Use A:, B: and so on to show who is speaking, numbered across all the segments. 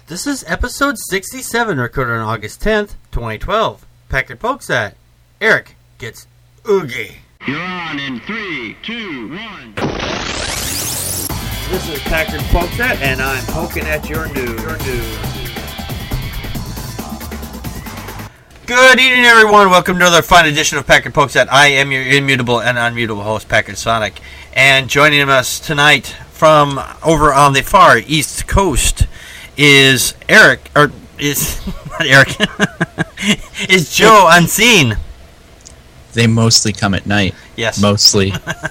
A: This is episode 67, recorded on August 10th, 2012. Packard Pokesat. Eric gets oogie.
B: You're on in 3, 2, 1.
A: This is Packard Pokesat, and I'm poking at your news. Good evening, everyone. Welcome to another fine edition of Packard Pokesat. I am your immutable and unmutable host, Packard Sonic. And joining us tonight from over on the far east coast is Eric, or is not Eric, is Joe Unseen.
C: They mostly come at night.
A: Yes.
C: Mostly.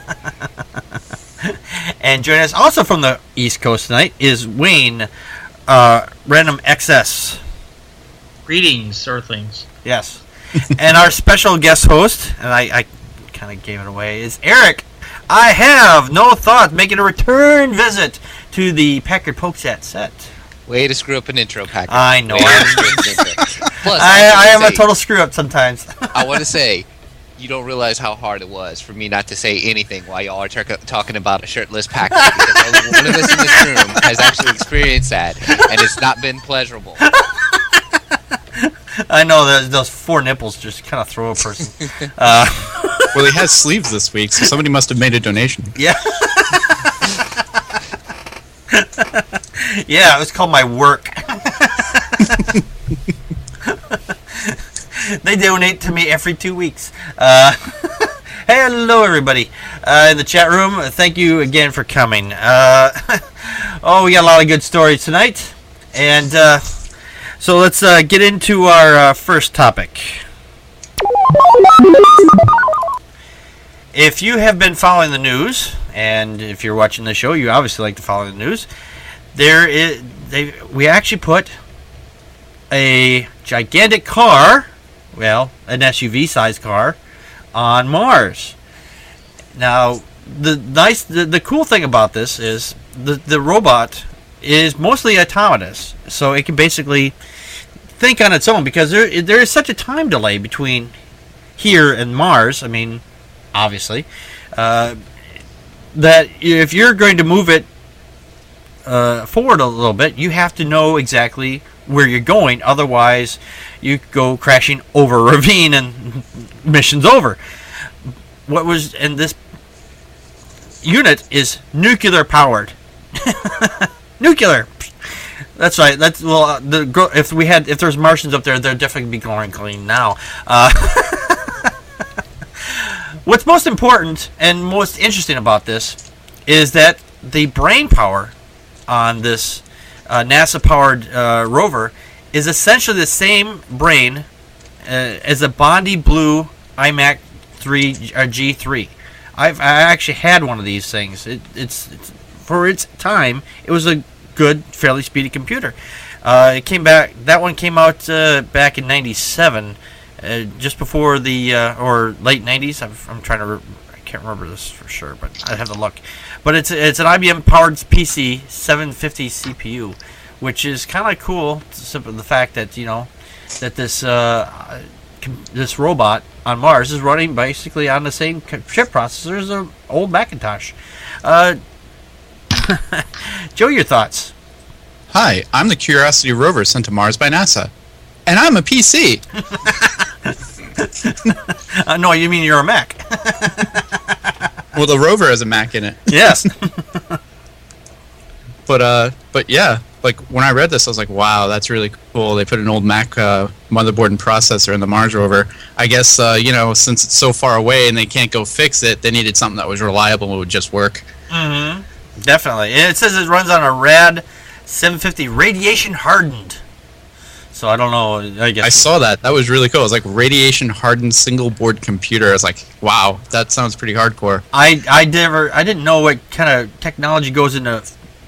A: And joining us also from the east coast tonight is Wayne, Random XS.
D: Greetings, Earthlings.
A: Yes. And our special guest host, and I kind of gave it away, is Eric. I have no thought making a return visit to the Packard Pokesat set.
E: Way to screw up an intro, Packard.
A: I know.
E: Plus,
A: I am a total screw up sometimes.
E: I want to say, you don't realize how hard it was for me not to say anything while y'all are talking about a shirtless Packard, because only one of us in this room has actually experienced that, and it's not been pleasurable.
A: I know that those four nipples just kind of throw a person.
C: Well, he has sleeves this week, so somebody must have made a donation.
A: Yeah. Yeah, it was called my work. They donate to me every 2 weeks. Hello, everybody. In the chat room, thank you again for coming. We got a lot of good stories tonight. And so let's get into our first topic. If you have been following the news, and if you're watching the show, you obviously like to follow the news. We actually put a gigantic car, well, an SUV-sized car, on Mars. Now, the cool thing about this is the robot is mostly autonomous, so it can basically think on its own, because there is such a time delay between here and Mars. I mean, obviously, that if you're going to move it forward a little bit, you have to know exactly where you're going. Otherwise, you go crashing over a ravine and mission's over. And this unit is nuclear powered. Nuclear. That's right. If there's Martians up there, they'd definitely be going clean now. What's most important and most interesting about this is that the brain power on this NASA-powered rover is essentially the same brain as a Bondi Blue iMac G3. I actually had one of these things. It's for its time, it was a good, fairly speedy computer. That one came out back in '97. Just before or late 90s. I can't remember this for sure, but I'd have to look. But it's an IBM powered PC 750 CPU, which is kind of cool. Simply the fact that that this robot on Mars is running basically on the same chip processor as an old Macintosh. Joe, your thoughts?
C: Hi, I'm the Curiosity rover sent to Mars by NASA. And I'm a PC.
A: No, you mean you're a Mac.
C: Well, the rover has a Mac in it.
A: Yes.
C: But yeah, like when I read this, I was like, wow, that's really cool. They put an old Mac motherboard and processor in the Mars rover. I guess, since it's so far away and they can't go fix it, they needed something that was reliable and would just work.
A: Mm-hmm. Definitely. And it says it runs on a RAD 750 radiation hardened. So I don't know. I guess
C: I saw that. That was really cool. It was like radiation hardened single board computer. I was like, wow, that sounds pretty hardcore.
A: I didn't know what kind of technology goes into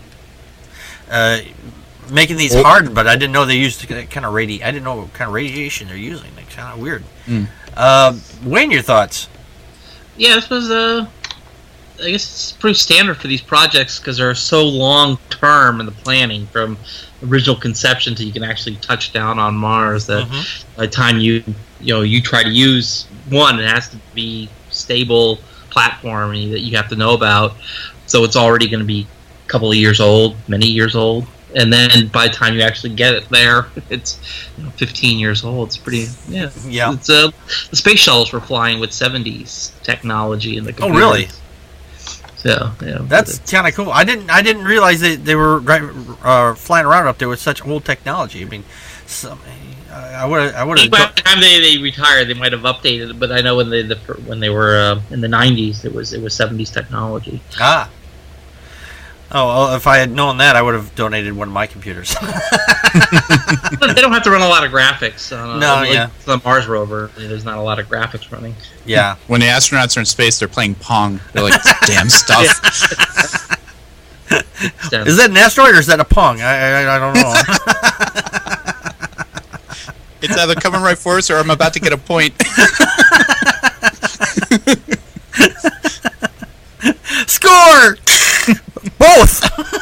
A: making these hardened, but I didn't know they used kind of I didn't know what kind of radiation they're using. It's kind of weird. Wayne, your thoughts?
D: Yeah, this was I guess it's pretty standard for these projects because they're so long term in the planning, from original conception to you can actually touch down on Mars. That by the time you try to use one, it has to be stable platform that you have to know about. So it's already going to be a couple of years old, many years old. and then by the time you actually get it there, it's 15 years old. It's pretty, yeah. It's the space shuttles were flying with 70s technology in the computers.
A: Oh, really?
D: So yeah,
A: that's kind of cool. I didn't realize they were flying around up there with such old technology. I mean, I would have.
D: By the time they retired, they might have updated it. But I know when they were in the 90s, it was 70s technology.
A: Ah. Oh, well, if I had known that, I would have donated one of my computers.
D: They don't have to run a lot of graffics. The Mars rover, there's not a lot of graphics running.
A: Yeah.
C: When the astronauts are in space, they're playing Pong. They're like, damn stuff.
A: Is that an asteroid or is that a Pong? I don't know.
C: It's either coming right for us or I'm about to get a point.
A: Score! Both!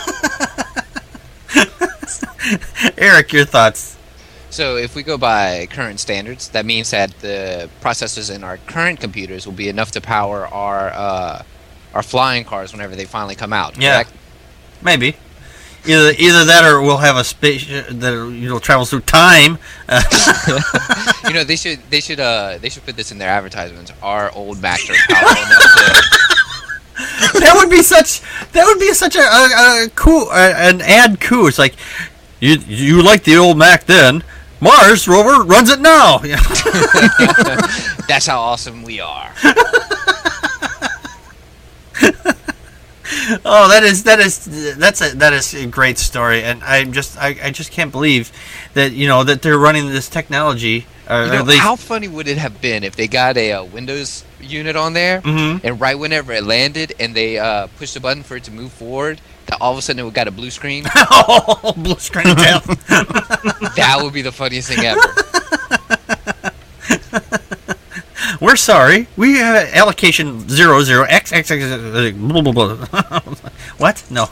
A: Eric, your thoughts?
E: So if we go by current standards, that means that the processors in our current computers will be enough to power our flying cars whenever they finally come out.
A: Yeah,
E: correct?
A: Maybe. Either that, or we'll have a space that travels through time.
E: They should put this in their advertisements. Our old Macs are powerful enough to.
A: That would be such a cool an ad coup. It's like you like the old Mac then. Mars rover runs it now.
E: That's how awesome we are.
A: Oh, that is a great story, and I just can't believe that that they're running this technology.
E: How funny would it have been if they got a Windows unit on there, and right whenever it landed, and they pushed the button for it to move forward, that all of a sudden it got a blue screen?
A: Oh, blue screen of death.
E: That would be the funniest thing ever.
A: We're sorry. We have allocation 00XX. Blah, blah, blah. What? No.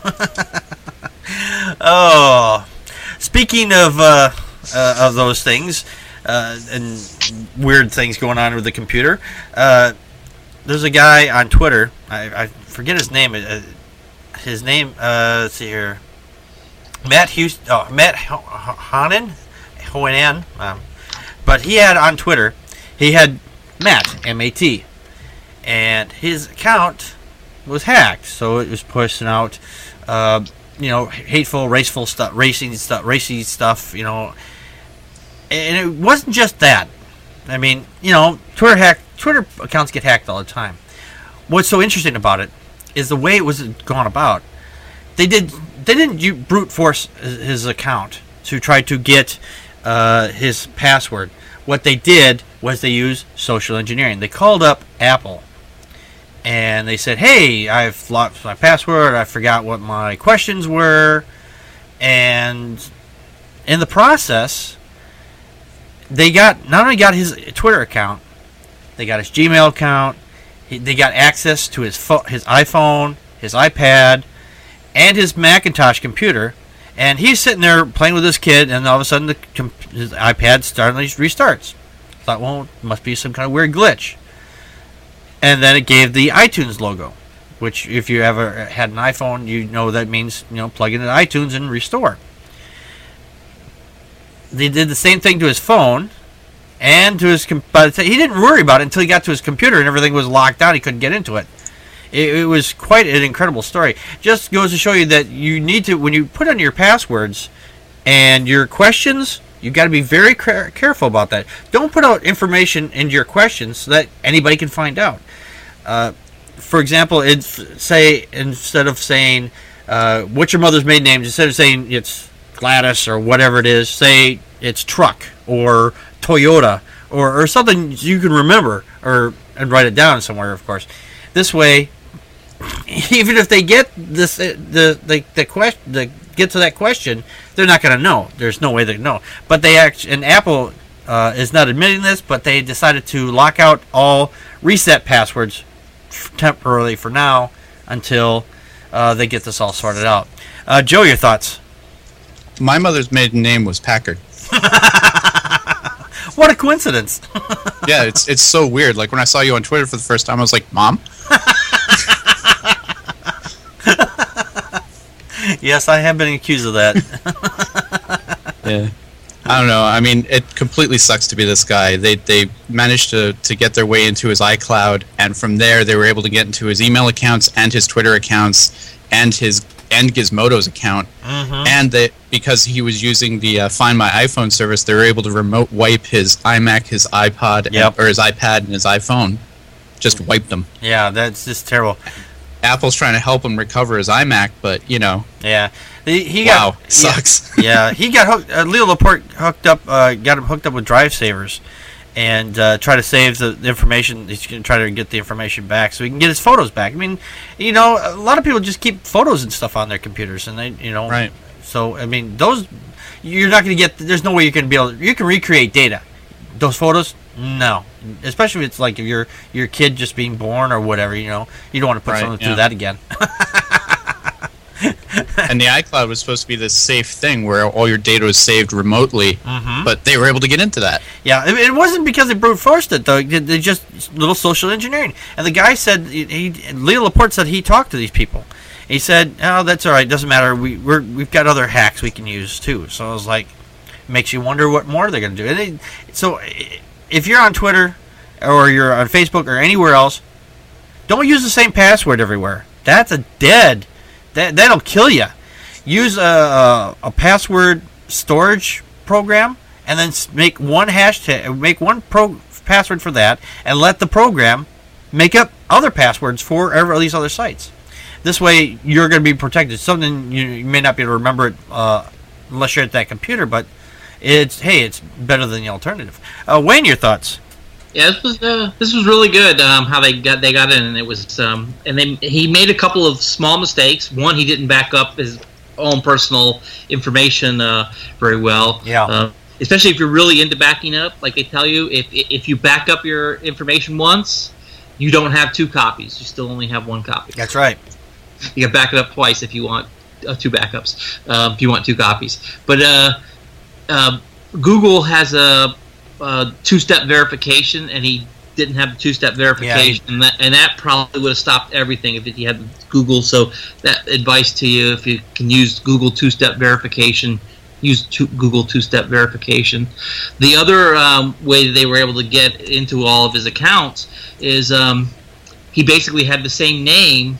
A: Oh, speaking of those things and weird things going on with the computer, there's a guy on Twitter. I forget his name. Let's see here. Matt Honan. But he had on Twitter. He had Matt, M-A-T, and his account was hacked, so it was pushing out, hateful, racy stuff, and it wasn't just that. I mean, Twitter accounts get hacked all the time. What's so interesting about it is the way it was gone about. They didn't brute force his account to try to get his password. What they did was they used social engineering. They called up Apple and they said, "Hey, I've lost my password. I forgot what my questions were." And in the process, they not only got his Twitter account, they got his Gmail account. They got access to his iPhone, his iPad, and his Macintosh computer. And he's sitting there playing with his kid, and all of a sudden his iPad suddenly restarts. Thought, well, it must be some kind of weird glitch. And then it gave the iTunes logo, which if you ever had an iPhone, you know that means plug into iTunes and restore. They did the same thing to his phone and to his. But he didn't worry about it until he got to his computer and everything was locked out. He couldn't get into it. It was quite an incredible story. Just goes to show you that you need to, when you put on your passwords and your questions, you've got to be very careful about that. Don't put out information into your questions so that anybody can find out. For example, instead of saying, what's your mother's maiden name, instead of saying it's Gladys or whatever it is, say it's truck or Toyota or something you can remember and write it down somewhere, of course. This way, even if they get get to that question, they're not going to know. There's no way they know. But and Apple is not admitting this, but they decided to lock out all reset passwords temporarily for now until they get this all sorted out. Joe, your thoughts?
C: My mother's maiden name was Packard.
A: What a coincidence!
C: Yeah, it's so weird. Like when I saw you on Twitter for the first time, I was like, "Mom."
A: Yes, I have been accused of that.
C: Yeah. I don't know. I mean, it completely sucks to be this guy. They managed to get their way into his iCloud, and from there they were able to get into his email accounts and his Twitter accounts and Gizmodo's account.
A: Mm-hmm.
C: And because he was using the Find My iPhone service, they were able to remote wipe his iMac, his iPod, or his iPad and his iPhone. Just wiped them.
A: Yeah, that's just terrible.
C: Apple's trying to help him recover his iMac, but
A: Yeah,
C: sucks.
A: Yeah, he got hooked. Leo Laporte got him hooked up with Drive Savers, and try to save the information. He's going to try to get the information back so he can get his photos back. I mean, a lot of people just keep photos and stuff on their computers, and they,
C: Right.
A: So I mean, those you're not going to get. There's no way you can be able. You can recreate data. Those photos, no. Especially if it's like if your kid just being born or whatever. You don't want to put someone through that again.
C: And the iCloud was supposed to be this safe thing where all your data was saved remotely, but they were able to get into that.
A: Yeah, it wasn't because they brute forced it, though. They just little social engineering. And the guy said, Leo Laporte said he talked to these people. He said, "Oh, that's all right. Doesn't matter. We've got other hacks we can use too." So I was like, makes you wonder what more they're going to do. And so if you're on Twitter or you're on Facebook or anywhere else, don't use the same password everywhere. That's a dead. That'll kill you. Use a password storage program, and then make one hashtag, make one password for that, and let the program make up other passwords for all these other sites. This way, you're going to be protected. Something you may not be able to remember it unless you're at that computer, but it's better than the alternative. Wayne, your thoughts?
D: Yeah, this was really good. How they got in, and it was he made a couple of small mistakes. One, he didn't back up his own personal information very well.
A: Yeah.
D: Especially if you're really into backing up, like they tell you, if you back up your information once, you don't have two copies. You still only have one copy.
A: That's right.
D: You can back it up twice if you want two backups. If you want two copies, but Google has a two-step verification, and he didn't have the two-step verification, and that probably would have stopped everything if he had Google. So that advice to you, if you can use Google two-step verification, use Google two-step verification. The other way they were able to get into all of his accounts is he basically had the same name,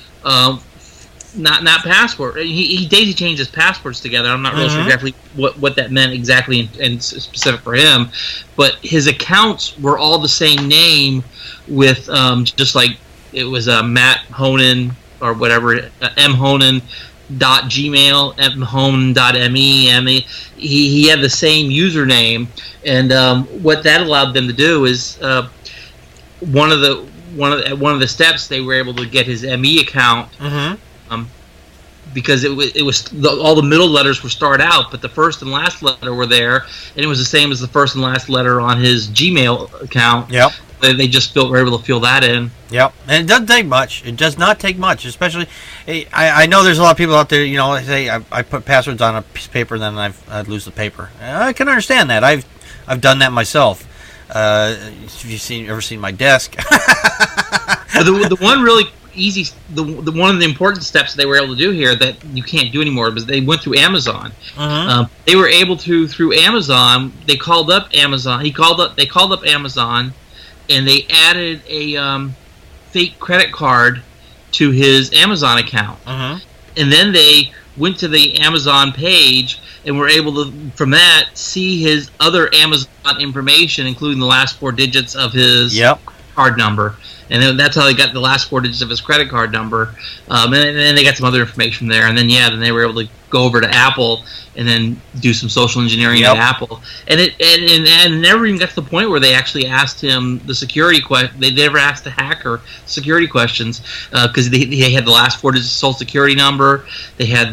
D: not password. He daisy changed his passwords together. I'm not really sure exactly what that meant exactly and specific for him, but his accounts were all the same name with just like it was Matt Honan or whatever, mhonan.gmail, mhonan.me. He had the same username, and what that allowed them to do is one of the steps they were able to get his ME account. Because it was all the middle letters were starred out, but the first and last letter were there, and it was the same as the first and last letter on his Gmail account.
A: Yep.
D: They just were able to fill that in.
A: Yep. And it doesn't take much. It does not take much, especially. I know there's a lot of people out there. Say I put passwords on a piece of paper, and then I lose the paper. I can understand that. I've done that myself. Have you ever seen my desk?
D: the one really easy, the one of the important steps they were able to do here that you can't do anymore was they went through Amazon. They were able to through Amazon. They called up Amazon. They called up Amazon, and they added a fake credit card to his Amazon account. And then they went to the Amazon page and were able to, from that, see his other Amazon information, including the last 4 digits of his card number. And then that's how they got the last 4 digits of his credit card number. And then they got some other information there. And then, then they were able to go over to Apple and then do some social engineering at Apple. And it never even got to the point where they actually asked him the security question. They never asked the hacker security questions because they had the last 4 digits of social security number. They had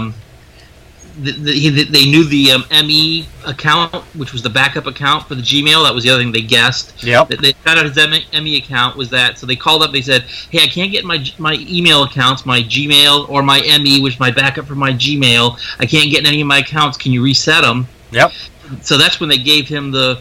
D: they knew the ME account, which was the backup account for the Gmail. That was the other thing they guessed.
A: Yep.
D: They found out his ME account was that. So they called up. They said, "Hey, I can't get my email accounts, my Gmail or my ME, which is my backup for my Gmail. I can't get any of my accounts. Can you reset them?"
A: Yep.
D: So that's when they gave him the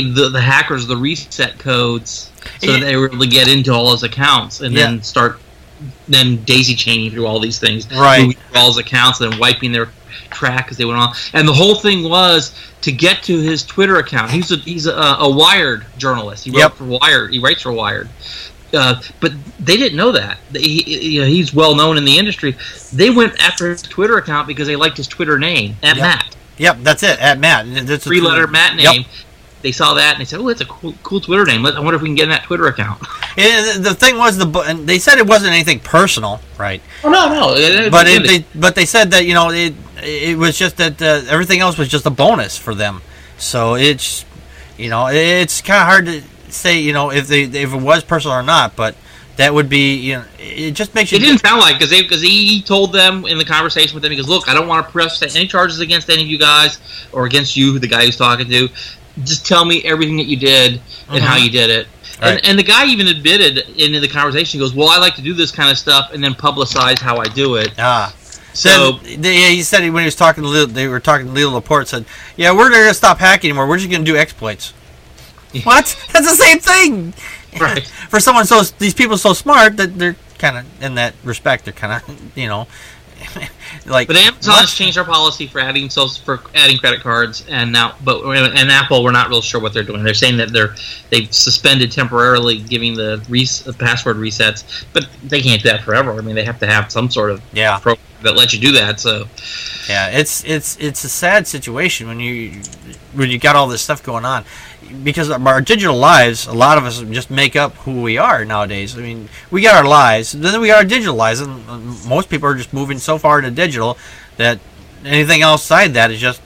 D: hackers the reset codes, so that they were able to get into all his accounts and then start then daisy chaining through all these things,
A: Right.
D: moving through all his accounts and then wiping their track as they went on. And the whole thing was to get to his Twitter account. He's a Wired journalist. He wrote
A: Yep.
D: for Wired. He writes for Wired. But they didn't know that. He's well known in the industry. They went after his Twitter account because they liked his Twitter name, at
A: Yep.
D: Matt.
A: Yep, that's it. At Matt. That's a
D: 3-letter Matt
A: Yep.
D: name. They saw that and they said, "Oh, that's a cool Twitter name. I wonder if we can get in that Twitter account."
A: And the thing was, and they said it wasn't anything personal, right?
D: Oh no.
A: But they said that it was just that everything else was just a bonus for them. So it's it's kind of hard to say if it was personal or not, but that would be it just makes you.
D: It didn't sound like because he told them in the conversation with them. He goes, "Look, I don't want to press any charges against any of you guys or against you, the guy who's talking to. Just tell me everything that you did and how you did it."
A: Right.
D: And the guy even admitted in the conversation. He goes, "Well, I like to do this kind of stuff and then publicize how I do it." So
A: he said when he was talking to they were talking to Leo Laporte, said, "Yeah, we're not going to stop hacking anymore. We're just going to do exploits." What? That's the same thing.
D: Right.
A: For someone these people so smart that they're kind of in that respect. They're kind of like.
D: But Amazon has changed their policy for adding credit cards, and Apple, we're not real sure what they're doing. They're saying that they've suspended temporarily giving the password resets, but they can't do that forever. I mean, they have to have some sort of program that lets you do that. So
A: yeah, it's a sad situation when you got all this stuff going on. Because of our digital lives, a lot of us just make up who we are nowadays. I mean, we got our lives, then we got our digital lives, and most people are just moving so far into digital that anything outside that is just,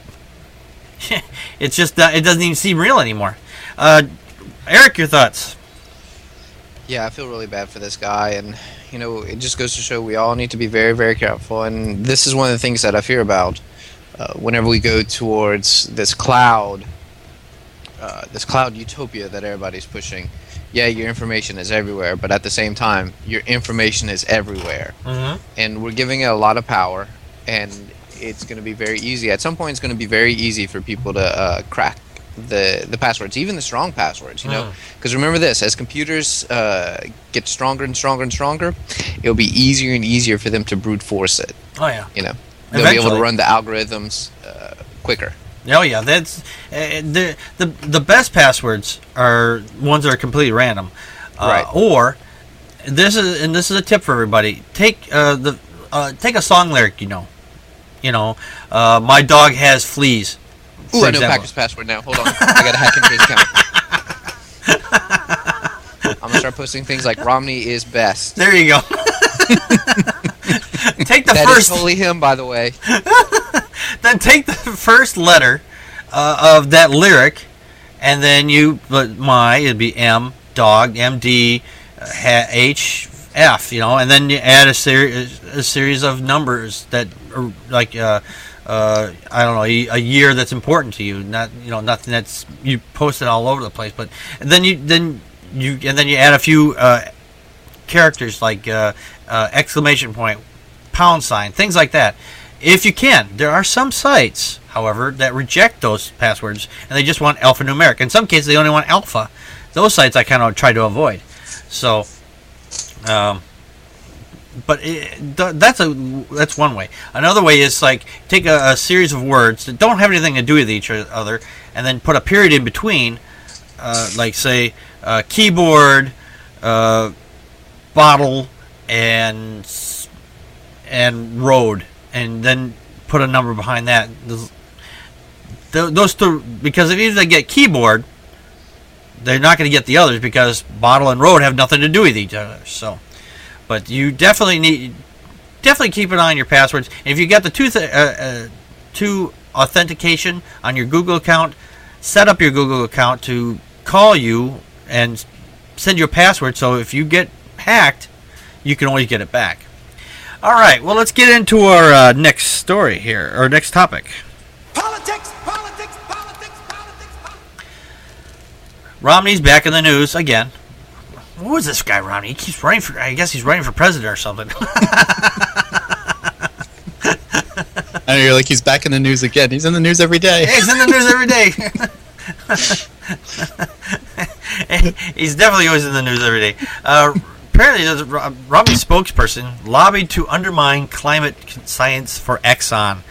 A: it doesn't even seem real anymore. Eric, your thoughts?
E: Yeah, I feel really bad for this guy, and it just goes to show we all need to be very, very careful. And this is one of the things that I fear about whenever we go towards this cloud utopia that everybody's pushing. Yeah, your information is everywhere, but at the same time, your information is everywhere.
A: Mm-hmm.
E: And we're giving it a lot of power, and it's going to be very easy. At some point, it's going to be very easy for people to crack the passwords, even the strong passwords, Because remember this, as computers get stronger and stronger and stronger, it'll be easier and easier for them to brute force it.
A: Oh, yeah.
E: They'll be able to run the algorithms quicker.
A: Oh yeah, that's the best passwords are ones that are completely random.
E: Right.
A: Or this is a tip for everybody. Take take a song lyric. My dog has fleas.
E: Ooh, I know Packer's password now. Hold on, I gotta hack into his account. I'm gonna start posting things like Romney is best.
A: There you go. Take the
E: that
A: first.
E: Is totally him, by the way.
A: Then take the first letter of that lyric, and then it'd be M, dog, MD, H, F, and then you add a series of numbers that are like I don't know, a year that's important to you, not nothing that's you posted all over the place, but then you add a few characters like exclamation point, pound sign, things like that. If you can. There are some sites, however, that reject those passwords, and they just want alphanumeric. In some cases, they only want alpha. Those sites I kind of try to avoid. So, but that's one way. Another way is like take a series of words that don't have anything to do with each other, and then put a period in between, like say keyboard, bottle, and road. And then put a number behind that. Those two, because if they get keyboard, they're not going to get the others because bottle and road have nothing to do with each other. So, but you definitely keep an eye on your passwords. And if you got the two authentication on your Google account, set up your Google account to call you and send you a password. So if you get hacked, you can always get it back. All right, well, let's get into our next story here, or next topic.
F: Politics.
A: Romney's back in the news again. Who is this guy, Romney? He keeps running for, I guess he's running for president or something.
C: I know, you're like, he's back in the news again. He's in the news every day.
A: Yeah, he's in the news every day. He's definitely always in the news every day. apparently, there's a Romney spokesperson lobbied to undermine climate science for Exxon.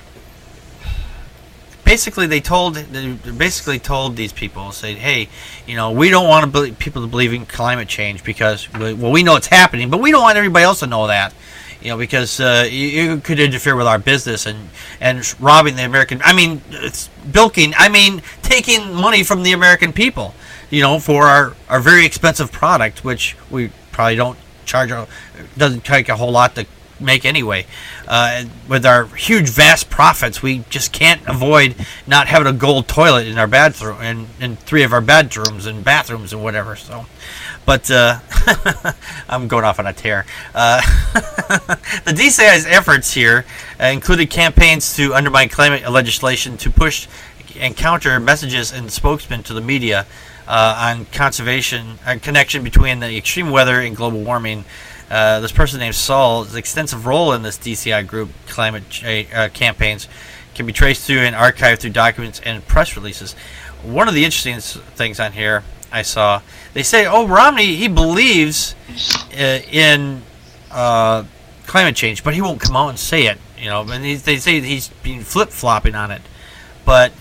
A: Basically, they basically told these people, say, hey, we don't want people to believe in climate change because, we know it's happening, but we don't want everybody else to know that, because you could interfere with our business and robbing the American. It's bilking. Taking money from the American people, for our very expensive product, which we probably don't charge. Doesn't take a whole lot to make anyway. With our huge vast profits, we just can't avoid not having a gold toilet in our bathroom and in 3 of our bedrooms and bathrooms and whatever. So, but I'm going off on a tear. The DCI's efforts here included campaigns to undermine climate legislation, to push and counter messages and spokesmen to the media on conservation and connection between the extreme weather and global warming. This person named Saul's extensive role in this DCI group climate campaigns can be traced through and archived through documents and press releases. One of the interesting things on here I saw, they say, Romney, he believes in climate change, but he won't come out and say it. And they say he's been flip-flopping on it. But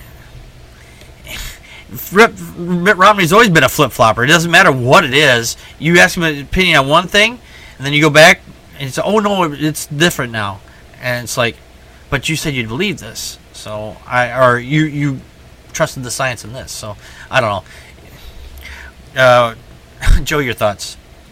A: Mitt Romney's always been a flip-flopper. It doesn't matter what it is. You ask him an opinion on one thing, and then you go back and you say, oh, no, it's different now. And it's like, but you said you'd believe this. So you trusted the science in this. So I don't know. Joe, your thoughts?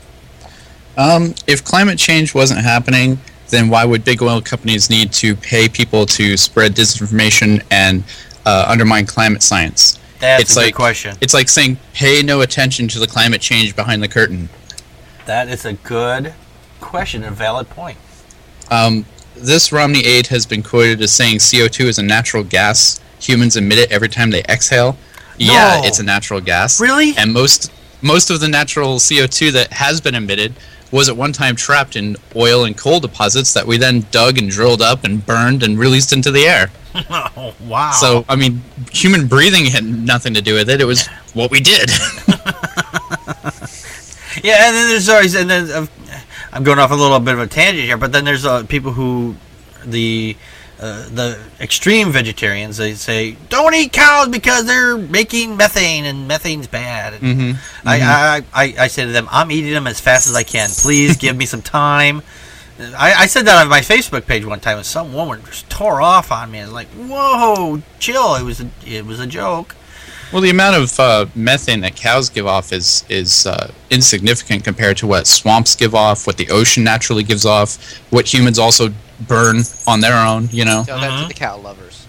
C: If climate change wasn't happening, then why would big oil companies need to pay people to spread disinformation and undermine climate science?
A: That's a good question.
C: It's like saying, pay no attention to the climate change behind the curtain.
A: That is a good question, a valid point.
C: This Romney aide has been quoted as saying CO2 is a natural gas. Humans emit it every time they exhale. Yeah, it's a natural gas.
A: Really?
C: And most of the natural CO2 that has been emitted was at one time trapped in oil and coal deposits that we then dug and drilled up and burned and released into the air.
A: Oh, wow.
C: So, human breathing had nothing to do with it. It was what we did.
A: Yeah, and then there's always, I'm going off a little bit of a tangent here, but then there's people who, the extreme vegetarians, they say, don't eat cows because they're making methane and methane's bad. And I say to them, I'm eating them as fast as I can. Please give me some time. I said that on my Facebook page one time, and some woman just tore off on me. I was like, whoa, chill. It was a joke.
C: Well, the amount of methane that cows give off is insignificant compared to what swamps give off, what the ocean naturally gives off, what humans also burn on their own,
E: Tell that to the cow lovers.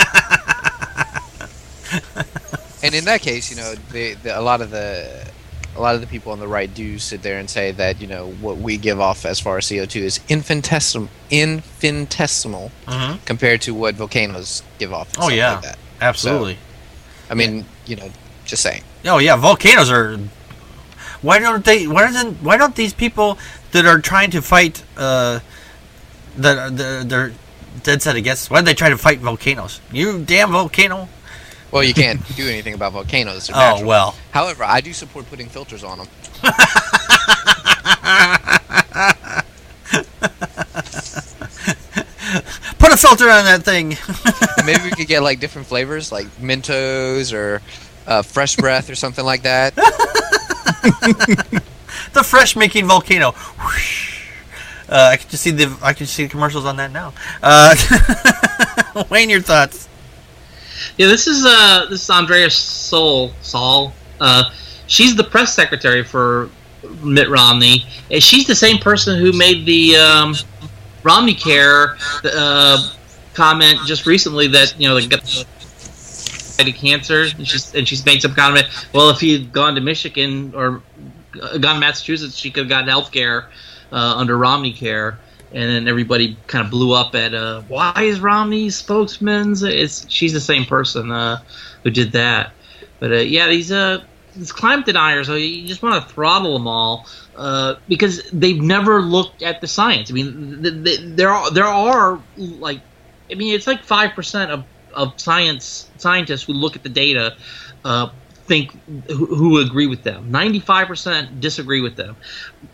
E: And in that case, a lot of the people on the right do sit there and say that what we give off as far as CO2 is infinitesimal compared to what volcanoes give off.
A: Oh yeah,
E: like that.
A: Absolutely.
E: So, just saying.
A: Oh yeah, volcanoes are. Why don't these people that are trying to fight they're dead set against? Why do they try to fight volcanoes? You damn volcano!
E: Well, you can't do anything about volcanoes. They're
A: Oh
E: natural.
A: well.
E: However, I do support putting filters on them.
A: Put a filter on that thing.
E: Maybe we could get like different flavors, like Mentos or Fresh Breath or something like that.
A: The fresh making volcano. I can just see the commercials on that now. Wayne, your thoughts?
D: Yeah, this is Andrea Saul. She's the press secretary for Mitt Romney. And she's the same person who made the Romney Care comment just recently that they got cancer, and she's made some comment. Well, if he had gone to Michigan or gone to Massachusetts, she could have gotten health care under Romney Care. And then everybody kind of blew up at why is Romney spokesman? She's the same person who did that. But yeah, these climate deniers, you just want to throttle them all because they've never looked at the science. I mean, there are like, I mean, it's like 5% of scientists who look at the data think who agree with them. 95% disagree with them.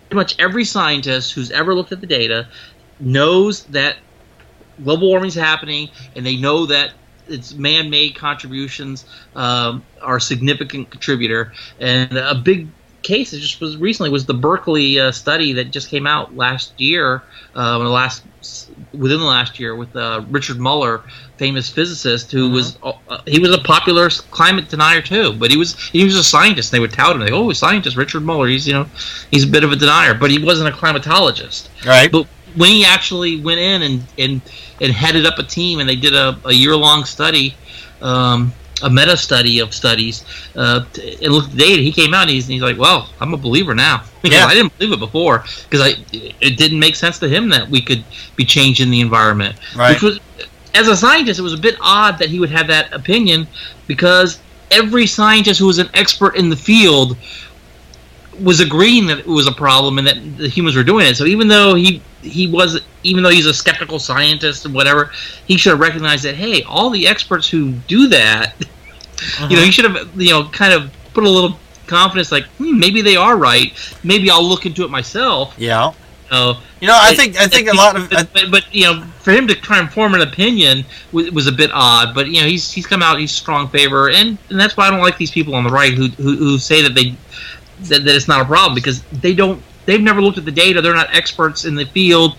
D: much every scientist who's ever looked at the data knows that global warming is happening, and they know that its man-made contributions are a significant contributor. And a big case was the Berkeley study that just came out last year, within the last year, with Richard Muller, famous physicist, who was he was a popular climate denier too, but he was a scientist. They would tout him, like, scientist Richard Muller. He's a bit of a denier, but he wasn't a climatologist.
A: Right.
D: But when he actually went in and headed up a team, and they did a year-long study, a meta study of studies, and looked at the data, he came out and he's like, well, I'm a believer now.
A: Yeah.
D: I didn't believe it before because it didn't make sense to him that we could be changing the environment.
A: Right.
D: Which was, as a scientist, it was a bit odd that he would have that opinion, because every scientist who was an expert in the field was agreeing that it was a problem and that the humans were doing it. So even though he's a skeptical scientist and whatever, he should have recognized that, hey, all the experts who do that, he should have, kind of put a little confidence, like, maybe they are right. Maybe I'll look into it myself.
A: Yeah. I think a lot of,
D: but for him to try and form an opinion was a bit odd. But he's come out, he's strong favor, and that's why I don't like these people on the right who say that that it's not a problem, because they've never looked at the data. They're not experts in the field.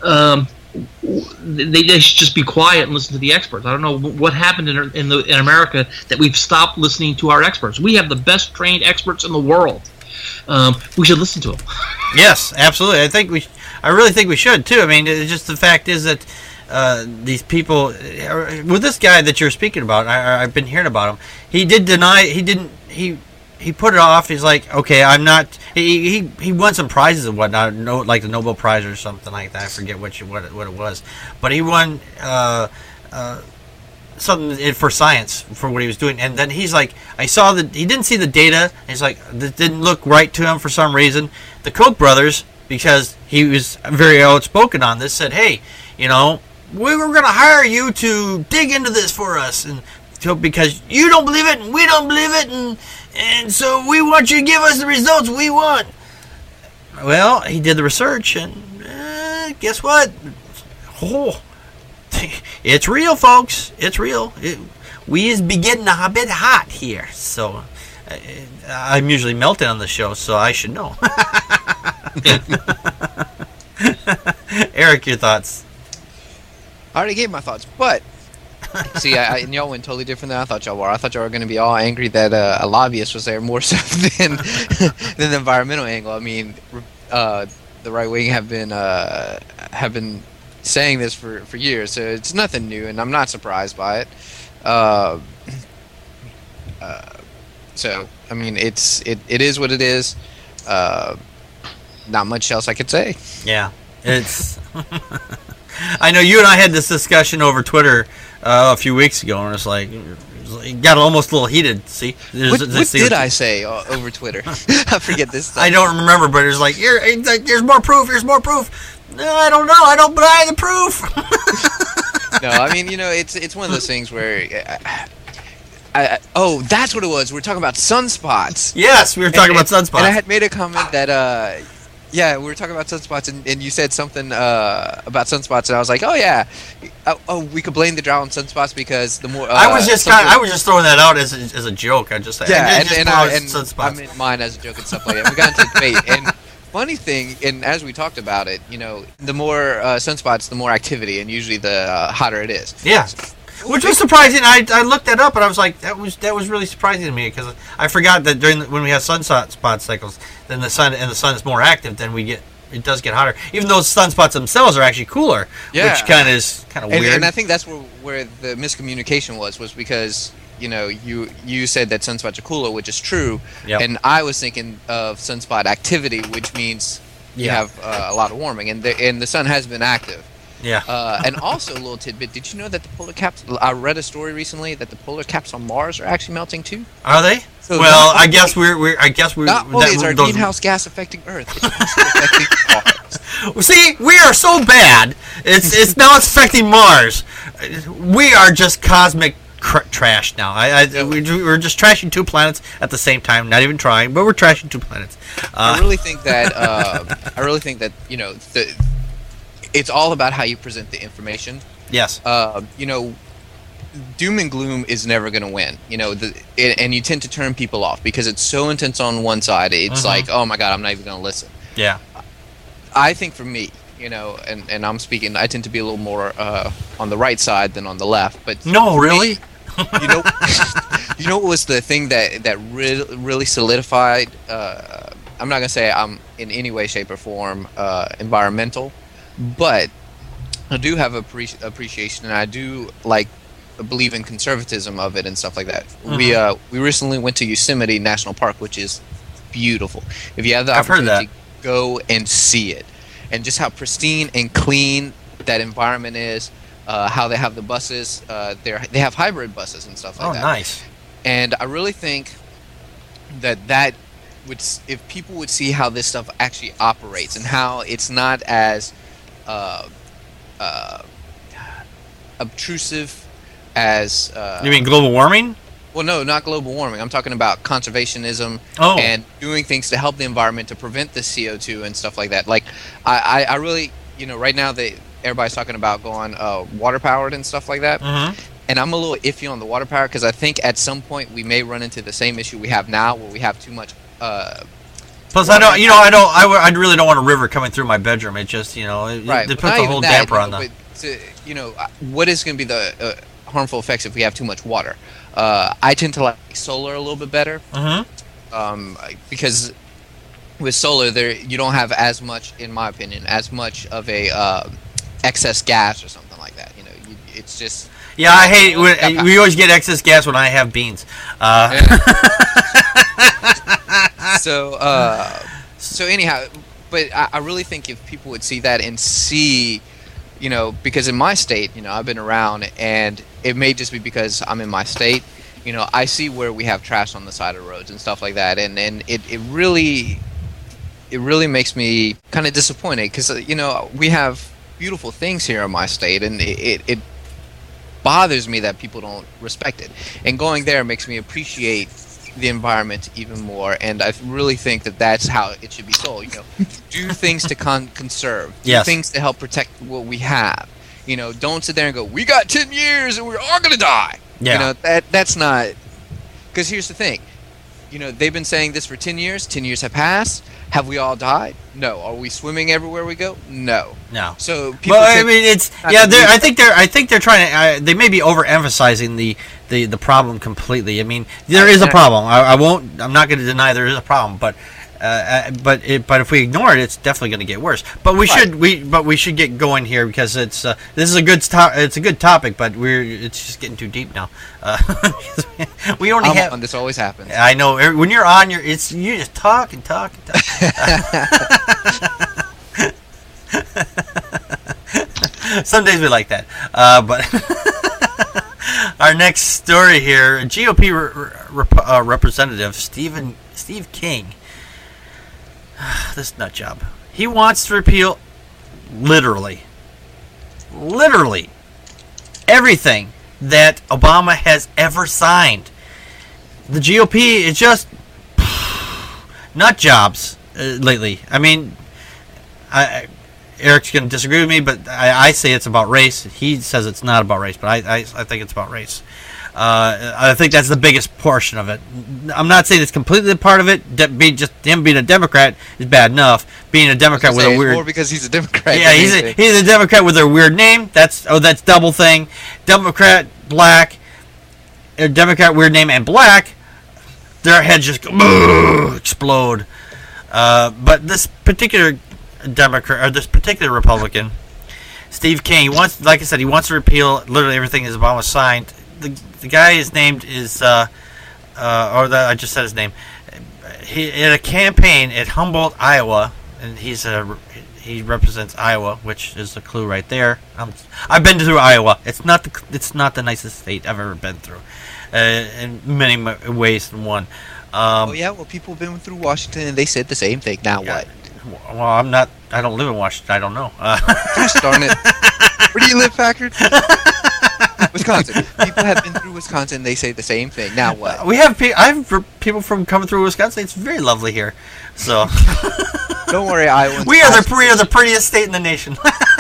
D: They should just be quiet and listen to the experts. I don't know what happened in America that we've stopped listening to our experts. We have the best trained experts in the world. We should listen to them.
A: Yes, absolutely. I really think we should too. I mean, it's just the fact is that these people, with this guy that you're speaking about, I've been hearing about him. He did deny. He didn't. He put it off. He's like, okay, I'm not. He won some prizes and whatnot, like the Nobel Prize or something like that. I forget what it was, but he won something for science for what he was doing. And then he's like, I saw that he didn't see the data. He's like, that didn't look right to him for some reason. The Koch brothers, because he was very outspoken on this, said, hey, we were going to hire you to dig into this for us, and because you don't believe it and we don't believe it, and so we want you to give us the results we want. Well, he did the research, and guess what? It's real, folks. It's real. We is be getting a bit hot here. So I'm usually melting on the show, so I should know. Eric, your thoughts?
E: I already gave my thoughts, but see, and y'all went totally different than I thought y'all were. I thought y'all were going to be all angry that a lobbyist was there more so than the environmental angle. I mean, the right wing have been saying this for years, so it's nothing new, and I'm not surprised by it. So I mean, it is what it is. Not much else I could say.
A: Yeah, it's. I know you and I had this discussion over Twitter a few weeks ago, and it's like it got almost a little heated. See,
E: what did I say over Twitter? I forget this stuff.
A: I don't remember, but it's like there's more proof. Here's more proof. No, I don't know. I don't buy the proof.
E: No, I mean, it's one of those things where. That's what it was. We were talking about sunspots.
A: Yes, we were talking about sunspots.
E: And I had made a comment that, we were talking about sunspots, and you said something about sunspots, and I was like, oh yeah, we could blame the drought on sunspots because the more.
A: I was just throwing that out as a joke. I sunspots.
E: I meant mine as a joke and stuff like that. We got into debate, and funny thing, and as we talked about it, the more sunspots, the more activity, and usually the hotter it is.
A: Yeah. Which was surprising. I looked that up, and I was like, that was really surprising to me, because I forgot that when we have sunspot cycles, then the sun is more active, then it does get hotter. Even though sunspots themselves are actually cooler, which kind of weird.
E: And I think that's where the miscommunication was because you said that sunspots are cooler, which is true, and I was thinking of sunspot activity, which means you have a lot of warming, and the sun has been active.
A: Yeah.
E: And also a little tidbit, did you know that the polar caps, I read a story recently that the polar caps on Mars are actually melting too?
A: Are they?
E: So
A: I guess we're
E: not only is our greenhouse gas affecting Earth, it's also affecting Mars.
A: See, we are so bad. It's now it's affecting Mars. We are just cosmic trashed now. We're just trashing 2 planets at the same time, not even trying, but we're trashing 2 planets.
E: I really think that it's all about how you present the information.
A: Yes.
E: Doom and gloom is never going to win. And you tend to turn people off because it's so intense on one side. It's like, oh my god, I'm not even going to listen.
A: Yeah.
E: I think for me, and I'm speaking, I tend to be a little more on the right side than on the left. But
A: no, really.
E: You know what was the thing that really solidified? I'm not gonna say I'm in any way, shape, or form environmental, but I do have appreciation, and I do believe in conservatism of it and stuff like that. We recently went to Yosemite National Park, which is beautiful. If you have the opportunity, go and see it, and just how pristine and clean that environment is. How they have the buses, they have hybrid buses and stuff like that. Oh,
A: nice.
E: And I really think that would, if people would see how this stuff actually operates and how it's not as obtrusive as...
A: you mean global warming?
E: Well, no, not global warming. I'm talking about conservationism and doing things to help the environment to prevent the CO2 and stuff like that. I really, right now everybody's talking about going water powered and stuff like that. And I'm a little iffy on the water power because I think at some point we may run into the same issue we have now, where we have too much.
A: Plus, I really don't want a river coming through my bedroom. It just, it puts a whole damper on them.
E: What is going to be the harmful effects if we have too much water? I tend to like solar a little bit better, because with solar you don't have as much, in my opinion, of a excess gas or something like that. It's just...
A: Yeah, I hate it. We always get excess gas when I have beans.
E: So anyhow, but I really think if people would see that and see, because in my state, I've been around, and it may just be because I'm in my state, I see where we have trash on the side of roads and stuff like that, and it really makes me kind of disappointed because we have beautiful things here in my state, and it bothers me that people don't respect it. And going there makes me appreciate the environment even more, and I really think that that's how it should be sold. Do things to conserve, do things to help protect what we have. Don't sit there and go, we got 10 years and we're all gonna die. That's not, because here's the thing. They've been saying this for 10 years. 10 years have passed. Have we all died? No. Are we swimming everywhere we go? No. So people.
A: Well, I mean, it's I think they're trying to. They may be overemphasizing the problem completely. I mean, there is a problem. I'm not going to deny there is a problem, but if we ignore it, it's definitely going to get worse. But we should get going here because this is a good topic, but it's just getting too deep now. We only have.
E: This always happens.
A: I know when you're on, you just talk and talk and talk. Some days we like that, but our next story here: GOP representative Steve King. This nut job. He wants to repeal literally everything that Obama has ever signed. The GOP is just nut jobs lately. I mean, Eric's going to disagree with me, but I say it's about race. He says it's not about race, but I think it's about race. I think that's the biggest portion of it. I'm not saying it's completely a part of it. Just him being a Democrat is bad enough. Being a Democrat with a weird,
E: more because he's a Democrat.
A: Yeah, he's a Democrat with a weird name. That's double thing. Democrat, black, or Democrat, weird name, and black. Their heads just go, explode. But this particular Democrat or this particular Republican, Steve King, like I said, he wants to repeal literally everything that Obama signed. The guy his name is, I just said his name. He in a campaign at Humboldt, Iowa, and he represents Iowa, which is a clue right there. I've been through Iowa. It's not the nicest state I've ever been through, in many ways than one.
E: Well, people have been through Washington and they said the same thing. Now what?
A: Well, I don't live in Washington. I don't know.
E: Gosh darn it! Where do you live, Packard? Wisconsin. People have been through Wisconsin. They say the same thing. Now what?
A: I have people from coming through Wisconsin. It's very lovely here. So
E: Don't worry, Iowans.
A: we are the prettiest state in the nation.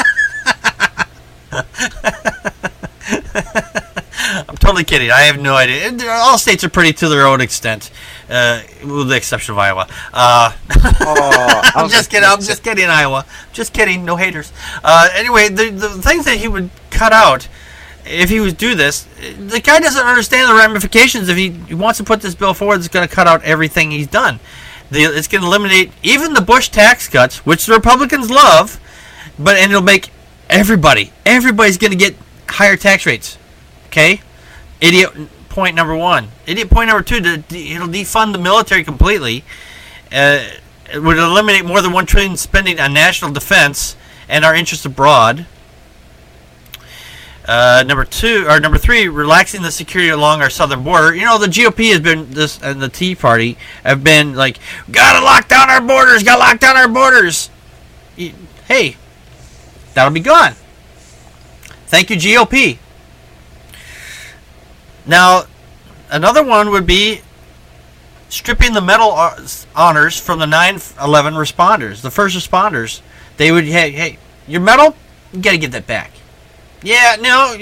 A: I'm totally kidding. I have no idea. All states are pretty to their own extent, with the exception of Iowa. I'm just kidding. I'm just kidding, Iowa. Just kidding. No haters. Anyway, the things that he would cut out if he would do this, the guy doesn't understand the ramifications. If he wants to put this bill forward, it's going to cut out everything he's done. It's going to eliminate even the Bush tax cuts, which the Republicans love, and it'll make everybody's going to get higher tax rates. Okay? Idiot point number one. Idiot point number two, it'll defund the military completely. It would eliminate more than $1 trillion spending on national defense and our interests abroad. Number three, relaxing the security along our southern border. You know, the GOP has been and the Tea Party have been like, gotta lock down our borders. Hey, that'll be gone. Thank you, GOP. Now, another one would be stripping the medal honors from the 9/11 responders, the first responders. They would, hey, your medal, you gotta give that back. Yeah,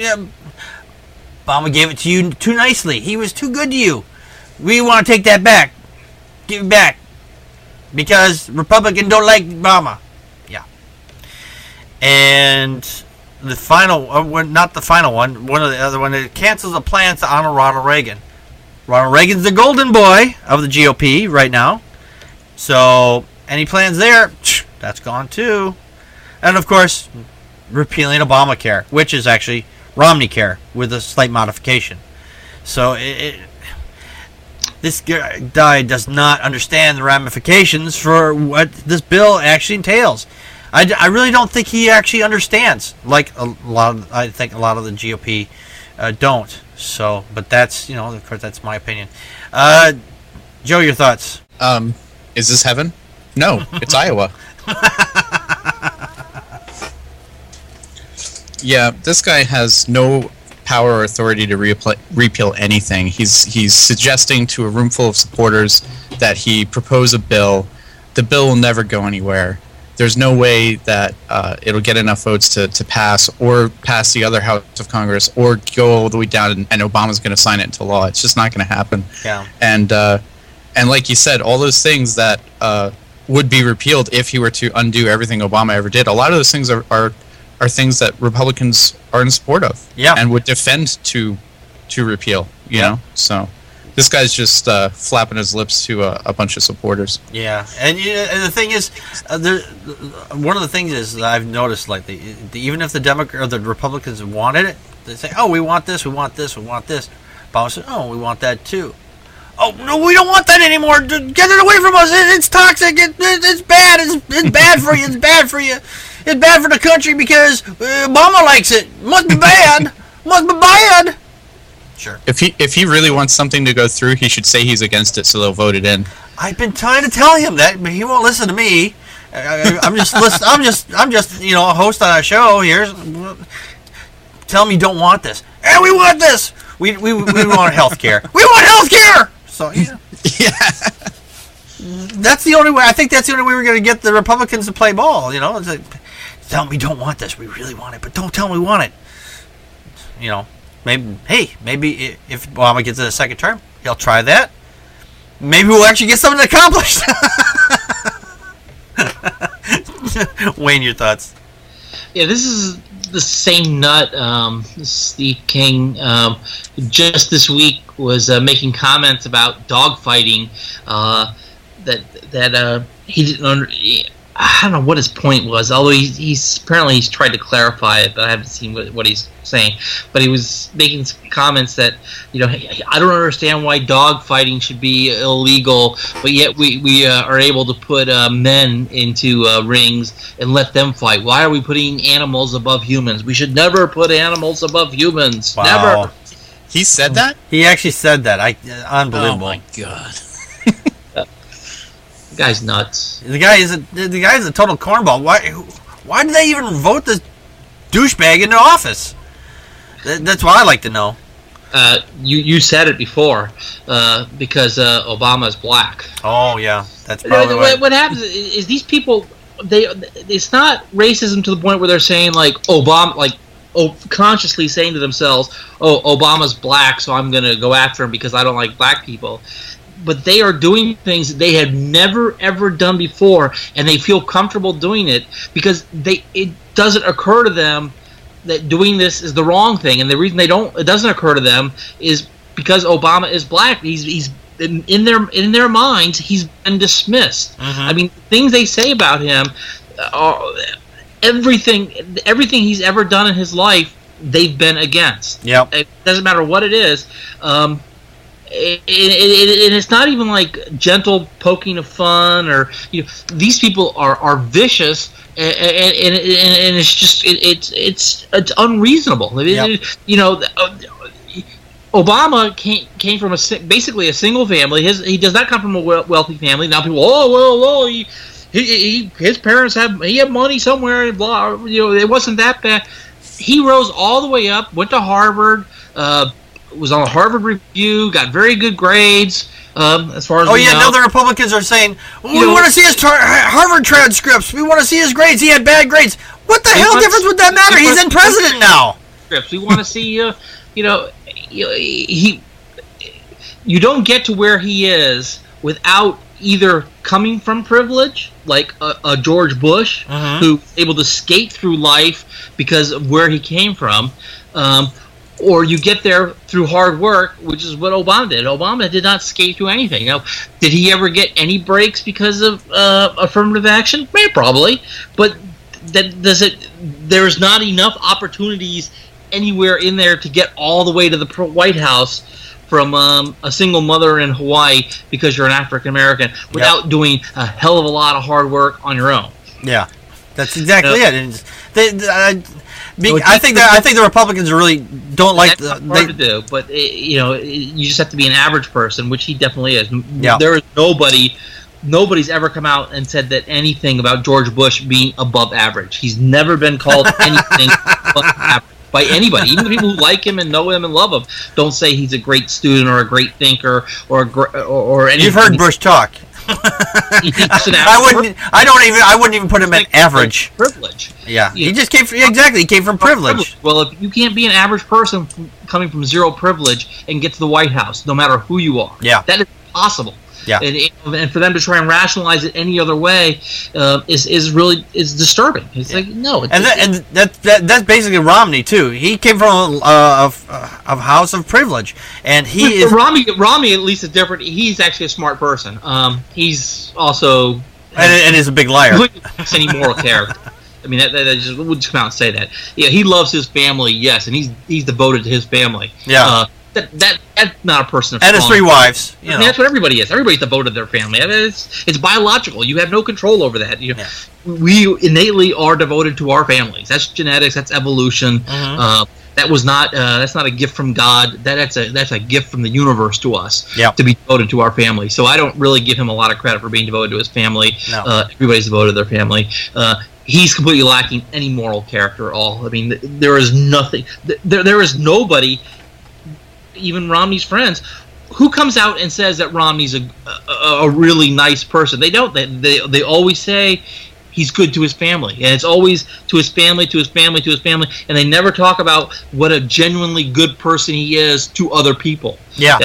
A: Obama gave it to you too nicely. He was too good to you. We want to take that back. Give it back. Because Republicans don't like Obama. Yeah. And the final, not the final one, one of the other one, it cancels the plans to honor Ronald Reagan. Ronald Reagan's the golden boy of the GOP right now. So, any plans there, that's gone too. And of course, repealing Obamacare, which is actually Romneycare with a slight modification. So this guy does not understand the ramifications for what this bill actually entails. I really don't think he actually understands. Like I think a lot of the GOP don't. So, but that's, of course, that's my opinion. Joe, your thoughts?
C: Is this heaven? No, it's Iowa. Yeah, this guy has no power or authority to repeal anything. He's suggesting to a room full of supporters that he propose a bill. The bill will never go anywhere. There's no way that it'll get enough votes to pass or pass the other House of Congress or go all the way down and Obama's going to sign it into law. It's just not going to happen.
A: Yeah.
C: And like you said, all those things that would be repealed if he were to undo everything Obama ever did, a lot of those things are things that Republicans are in support of, and would defend to repeal. You know, so this guy's just flapping his lips to a bunch of supporters.
A: Yeah, and the thing is, one of the things is that I've noticed, like even if the Democrat or the Republicans wanted it, they say, "Oh, we want this, we want this, we want this." Obama says, "Oh, we want that too." Oh no, we don't want that anymore. Get it away from us. It's toxic. It's bad. It's bad for you. It's bad for you. It's bad for the country because Obama likes it. Must be bad. Must be bad. Sure.
C: If he really wants something to go through, he should say he's against it, so they'll vote it in.
A: I've been trying to tell him that, but he won't listen to me. I'm just a host on a show here. Tell me you don't want this. Hey, we want this. We want health care. We want health care. So yeah. That's the only way. I think that's the only way we're going to get the Republicans to play ball. It's like, tell them we don't want this. We really want it, but don't tell them we want it. Maybe if Obama gets a second term, he'll try that. Maybe we'll actually get something accomplished. Wayne, your thoughts?
D: Yeah, this is the same nut. Steve King just this week was making comments about dogfighting. That he didn't I don't know what his point was, although he's tried to clarify it, but I haven't seen what he's saying. But he was making some comments that, I don't understand why dog fighting should be illegal, but yet we are able to put men into rings and let them fight. Why are we putting animals above humans? We should never put animals above humans.
A: Wow.
D: Never.
C: He said that?
A: He actually said that. Unbelievable.
C: Oh my god.
D: The guy's nuts.
A: The guy is a total cornball. Why did they even vote this douchebag into office? That's what I like to know.
D: You said it before, because Obama is black.
A: Oh yeah, that's probably right.
D: What happens is these people, it's not racism to the point where they're saying like Obama, like consciously saying to themselves, "Oh, Obama's black, so I'm going to go after him because I don't like black people." But they are doing things that they had never ever done before, and they feel comfortable doing it because it doesn't occur to them that doing this is the wrong thing. And the reason it doesn't occur to them is because Obama is black. He's in their minds, he's been dismissed. I mean, things they say about him are everything he's ever done in his life, they've been against.
A: Yep.
D: It doesn't matter what it is. And it's not even like gentle poking of fun, or these people are vicious, and it's just it's unreasonable.
A: Yep.
D: Obama came from basically a single family. He does not come from a wealthy family. Now people, his parents had money somewhere, and blah. It wasn't that bad. He rose all the way up, went to Harvard. Was on the Harvard Review, got very good grades. As far as
A: now the Republicans are saying, we want to see his Harvard transcripts. We want to see his grades. He had bad grades. What the hell difference would that matter? He's in president now.
D: We want to see, you don't get to where he is without either coming from privilege, like a George Bush, who was able to skate through life because of where he came from, or you get there through hard work, which is what Obama did. Obama did not skate through anything. Did he ever get any breaks because of affirmative action? Maybe, probably, but there's not enough opportunities anywhere in there to get all the way to the White House from a single mother in Hawaii because you're an African American without doing a hell of a lot of hard work on your own. Yeah,
A: that's exactly it. I think the Republicans really don't like
D: that's hard to do, but you just have to be an average person, which he definitely is.
A: Yeah.
D: There is nobody's ever come out and said that anything about George Bush being above average. He's never been called anything above average by anybody. Even the people who like him and know him and love him don't say he's a great student or a great thinker or anything.
A: You've heard Bush talk. I wouldn't even put him at average.
D: Privilege.
A: Yeah, he just came from He came from privilege.
D: Well, if you can't be an average person coming from zero privilege and get to the White House, no matter who you are, that is impossible.
A: Yeah,
D: and for them to try and rationalize it any other way is really disturbing. It's like no,
A: that's basically Romney too. He came from a house of privilege, and he is
D: Romney at least is different. He's actually a smart person. He's also
A: and is a big liar.
D: Any moral character. I mean, that just we'll just come out and say that. Yeah, he loves his family, yes, and he's devoted to his family.
A: Yeah.
D: That's not a person of
A: and his 3 wives.
D: I mean, that's what everybody is. Everybody's devoted to their family. I mean, it's biological. You have no control over that. We innately are devoted to our families. That's genetics. That's evolution. That's not a gift from God. That's a gift from the universe to us. To be devoted to our family. So I don't really give him a lot of credit for being devoted to his family.
A: No.
D: Everybody's devoted to their family. He's completely lacking any moral character at all. I mean, there is nothing. There is nobody. Even Romney's friends, who comes out and says that Romney's a really nice person. They don't. They always say he's good to his family, and it's always to his family, to his family, to his family, and they never talk about what a genuinely good person he is to other people.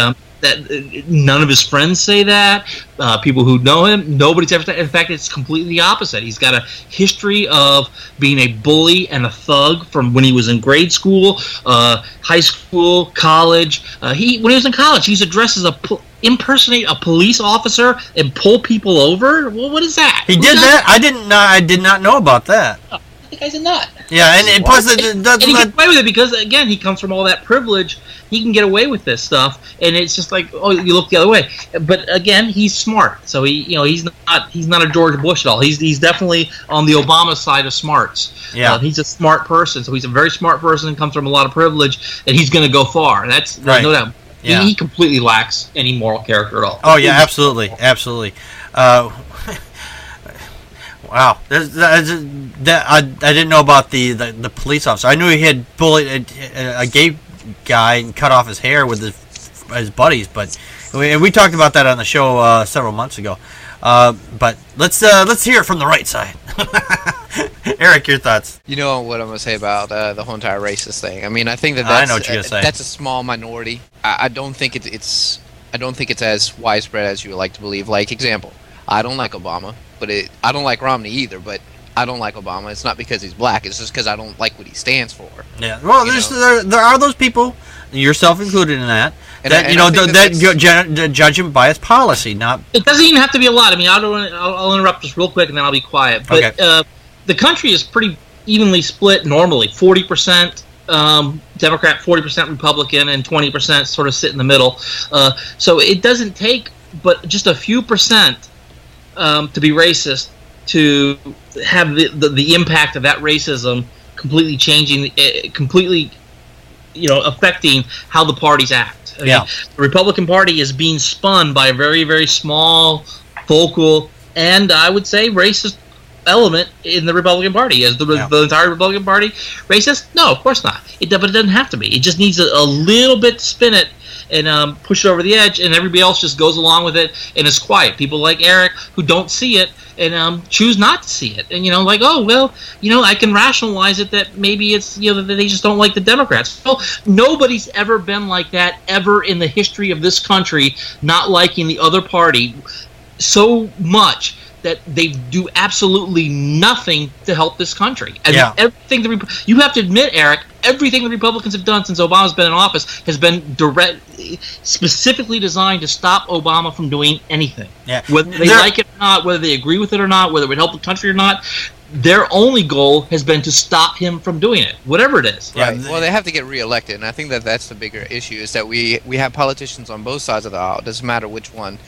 D: That none of his friends say that. People who know him, nobody's ever said. In fact, it's completely the opposite. He's got a history of being a bully and a thug from when he was in grade school, high school, college. When he was in college, he used to dress as impersonate a police officer and pull people over. Well, what is that?
A: He did that? I did not know about that.
D: Oh, the guy's a nut.
A: Yeah, and plus
D: and he gets away with it because again he comes from all that privilege. He can get away with this stuff, and it's just like, oh, you look the other way. But again, he's smart, so he's not a George Bush at all. He's definitely on the Obama side of smarts.
A: Yeah,
D: he's a smart person, so he's a very smart person and comes from a lot of privilege, and he's going to go far. That's
A: right.
D: No doubt.
A: Yeah.
D: He completely lacks any moral character at all.
A: Oh yeah, absolutely. Wow, I didn't know about the police officer. I knew he had bullied a gay guy and cut off his hair with his buddies, but we talked about that on the show several months ago. But let's hear it from the right side. Eric, your thoughts?
E: You know what I'm gonna say about the whole entire racist thing. I mean, I think
A: I know what you're gonna say.
E: That's a small minority. I don't think it's as widespread as you would like to believe. Like, example, I don't like Obama, but I don't like Romney either. But I don't like Obama. It's not because he's black. It's just because I don't like what he stands for.
A: Yeah. Well, there are those people, yourself included in that, that judge him by his policy. Not.
D: It doesn't even have to be a lot. I mean, I'll interrupt just real quick and then I'll be quiet. But
A: okay.
D: The country is pretty evenly split normally. 40% Democrat, 40% Republican, and 20% sort of sit in the middle. So it doesn't take but just a few percent to be racist to have the impact of that racism completely changing, completely, affecting how the parties act. I mean, the Republican Party is being spun by a very, very small, vocal, and I would say racist element in the Republican Party. Is the entire Republican Party racist? No, of course not. But it doesn't have to be. It just needs a little bit to spin it and push it over the edge, and everybody else just goes along with it and is quiet. People like Eric who don't see it and choose not to see it, and I can rationalize it that maybe it's that they just don't like the Democrats. Well, nobody's ever been like that ever in the history of this country, not liking the other party so much that they do absolutely nothing to help this country. Everything you have to admit, Eric, everything the Republicans have done since Obama's been in office has been specifically designed to stop Obama from doing anything.
A: Yeah.
D: Whether they like it or not, whether they agree with it or not, whether it would help the country or not, their only goal has been to stop him from doing it, whatever it is.
E: Right. Well, they have to get reelected, and I think that's the bigger issue, is that we have politicians on both sides of the aisle. It doesn't matter which one.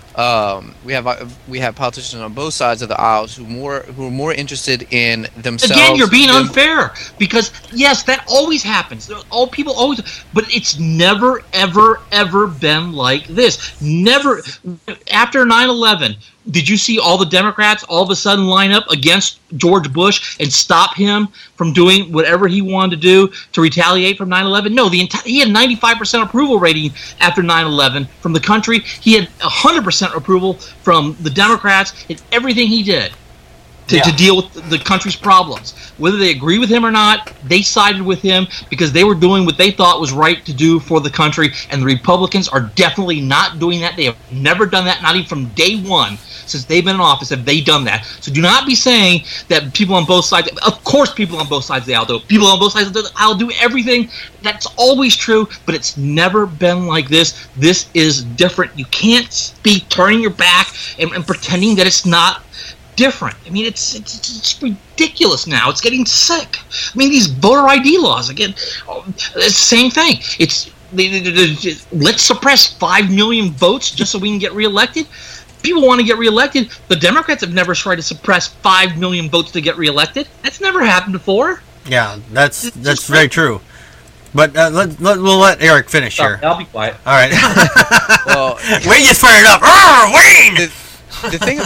E: We have politicians on both sides of the aisles who are more interested in themselves.
D: Again, you're being unfair, because yes, that always happens. All people always, but it's never, ever been like this. Never. After 9/11, did you see all the Democrats all of a sudden line up against George Bush and stop him from doing whatever he wanted to do to retaliate from 9/11? No, he had 95% approval rating after 9/11 from the country. He had 100% approval from the Democrats in everything he did to deal with the country's problems. Whether they agree with him or not, they sided with him because they were doing what they thought was right to do for the country, and the Republicans are definitely not doing that. They have never done that, not even from day one. Since they've been in office, have they done that? So do not be saying that people on both sides. Of course, people on both sides of the aisle do. People on both sides of the aisle do everything. That's always true, but it's never been like this. This is different. You can't be turning your back and pretending that it's not different. I mean, it's ridiculous now. It's getting sick. I mean, these voter ID laws, again, it's the same thing. It's let's suppress 5 million votes just so we can get reelected. People want to get reelected. The Democrats have never tried to suppress 5 million votes to get reelected. That's never happened before.
A: Yeah, that's very true. But we'll let Eric finish here.
D: I'll be quiet.
A: All right.
E: Well,
A: Wayne gets fired up. Wayne!
E: The thing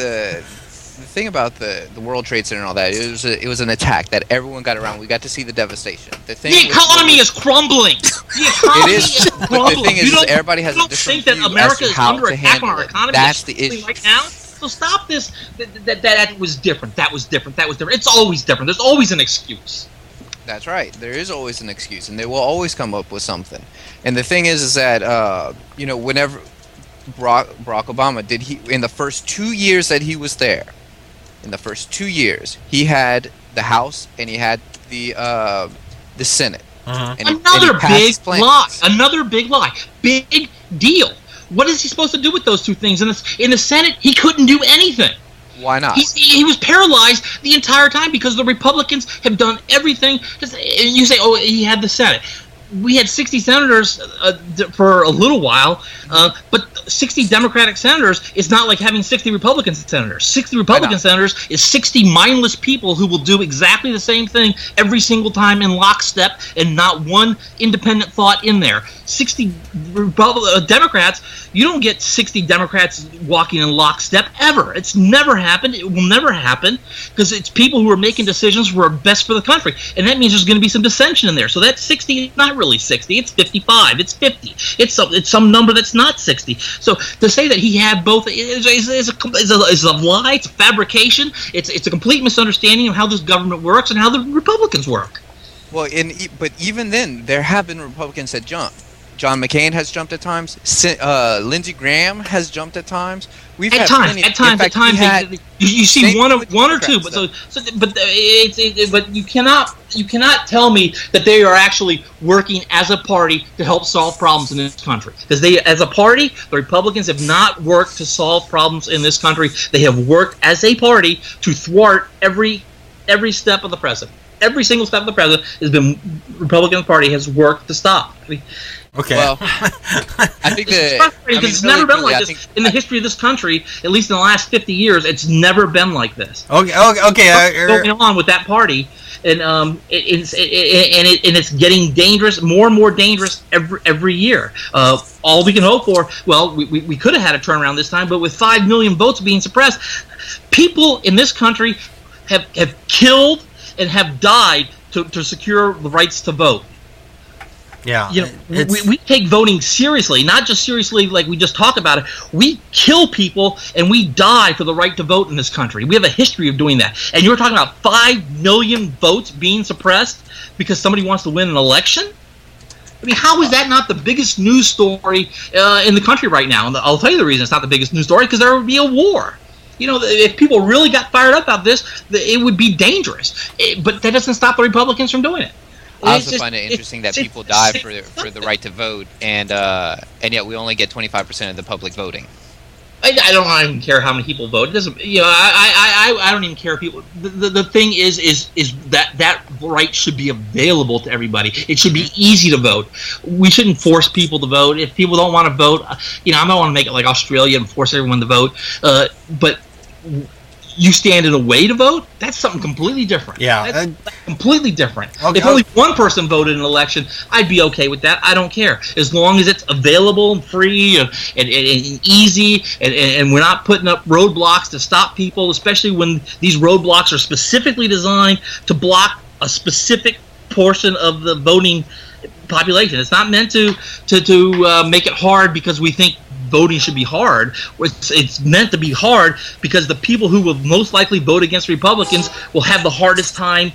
E: about the World Trade Center and all that, it was an attack that everyone got around. We got to see the devastation. The
D: economy is crumbling. The economy is crumbling.
E: The thing is everybody has a different view as to how to handle it. That's the issue
D: right now. So stop this. That was different. That was different. That was different. It's always different. There's always an excuse.
E: That's right. There is always an excuse, and they will always come up with something. And the thing is that whenever Barack Obama in the first 2 years that he was there. In the first 2 years, he had the House and he had the Senate.
A: Uh-huh.
D: Another big lie. Big deal. What is he supposed to do with those two things? In the Senate, he couldn't do anything.
E: Why not?
D: He was paralyzed the entire time because the Republicans have done everything. You say, oh, he had the Senate. we had 60 senators for a little while, but 60 Democratic senators is not like having 60 Republican senators. 60 Republican senators is 60 mindless people who will do exactly the same thing every single time in lockstep and not one independent thought in there. 60 Democrats, you don't get 60 Democrats walking in lockstep ever. It's never happened. It will never happen because it's people who are making decisions who are best for the country. And that means there's going to be some dissension in there. So that 60 is not really 60. It's 55. It's 50. It's some number that's not 60. So to say that he had both is a lie. It's a fabrication. It's a complete misunderstanding of how this government works and how the Republicans work.
E: Well, but even then, there have been Republicans that jump. John McCain has jumped at times. Lindsey Graham has jumped at times. We've
D: at
E: had
D: times,
E: plenty.
D: at times, at times. You see one or two, but you cannot tell me that they are actually working as a party to help solve problems in this country. Because they, as a party, the Republicans have not worked to solve problems in this country. They have worked as a party to thwart every step of the president. Every single step of the president has been Republican Party has worked to stop.
A: Okay.
E: Well, I think
D: it's never been like this in the history of this country. At least in the last 50 years, it's never been like this.
A: Okay.
D: Going on with that party, and it's getting dangerous, more and more dangerous every year. All we can hope for, well, we could have had a turnaround this time, but with 5 million votes being suppressed, people in this country have killed and have died to secure the rights to vote.
A: Yeah,
D: we take voting seriously, not just seriously like we just talk about it. We kill people and we die for the right to vote in this country. We have a history of doing that. And you're talking about 5 million votes being suppressed because somebody wants to win an election? I mean, how is that not the biggest news story in the country right now? And I'll tell you the reason it's not the biggest news story, because there would be a war. You know, if people really got fired up about this, it would be dangerous. But that doesn't stop the Republicans from doing it.
E: I also find it interesting that people die for the right to vote, and yet we only get 25% of the public voting.
D: I don't even care how many people vote. It doesn't. I don't even care if people. The thing is that right should be available to everybody. It should be easy to vote. We shouldn't force people to vote. If people don't want to vote, I don't want to make it like Australia and force everyone to vote. But you stand in a way to vote, that's something completely different.
A: Yeah.
D: That's completely different.
A: Okay.
D: If only one person voted in an election, I'd be okay with that. I don't care. As long as it's available and free and easy, and we're not putting up roadblocks to stop people, especially when these roadblocks are specifically designed to block a specific portion of the voting population. It's not meant to make it hard because we think voting should be hard. It's meant to be hard because the people who will most likely vote against Republicans will have the hardest time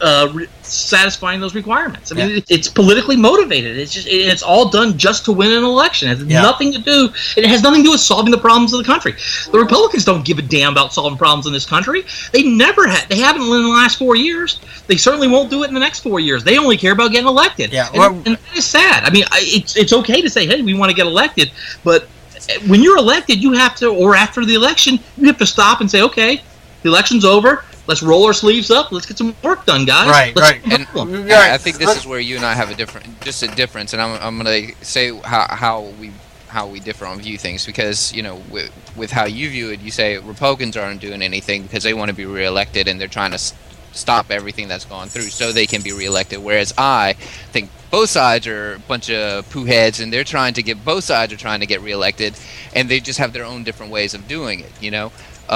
D: satisfying those requirements. I mean, it's politically motivated. It's all done just to win an election. It has nothing to do. It has nothing to do with solving the problems of the country. The Republicans don't give a damn about solving problems in this country. They never have. They haven't in the last 4 years. They certainly won't do it in the next 4 years. They only care about getting elected.
A: Yeah,
D: and that is sad. I mean, it's okay to say, hey, we want to get elected, but when you're elected, you have to, or after the election, you have to stop and say, okay, the election's over. Let's roll our sleeves up. Let's get some work done, guys.
A: Right.
E: And I think this is where you and I have a difference. And I'm going to say how we differ on view things, because with how you view it, you say Republicans aren't doing anything because they want to be reelected and they're trying to stop everything that's gone through so they can be reelected. Whereas I think both sides are a bunch of poo heads, and both sides are trying to get reelected, and they just have their own different ways of doing it.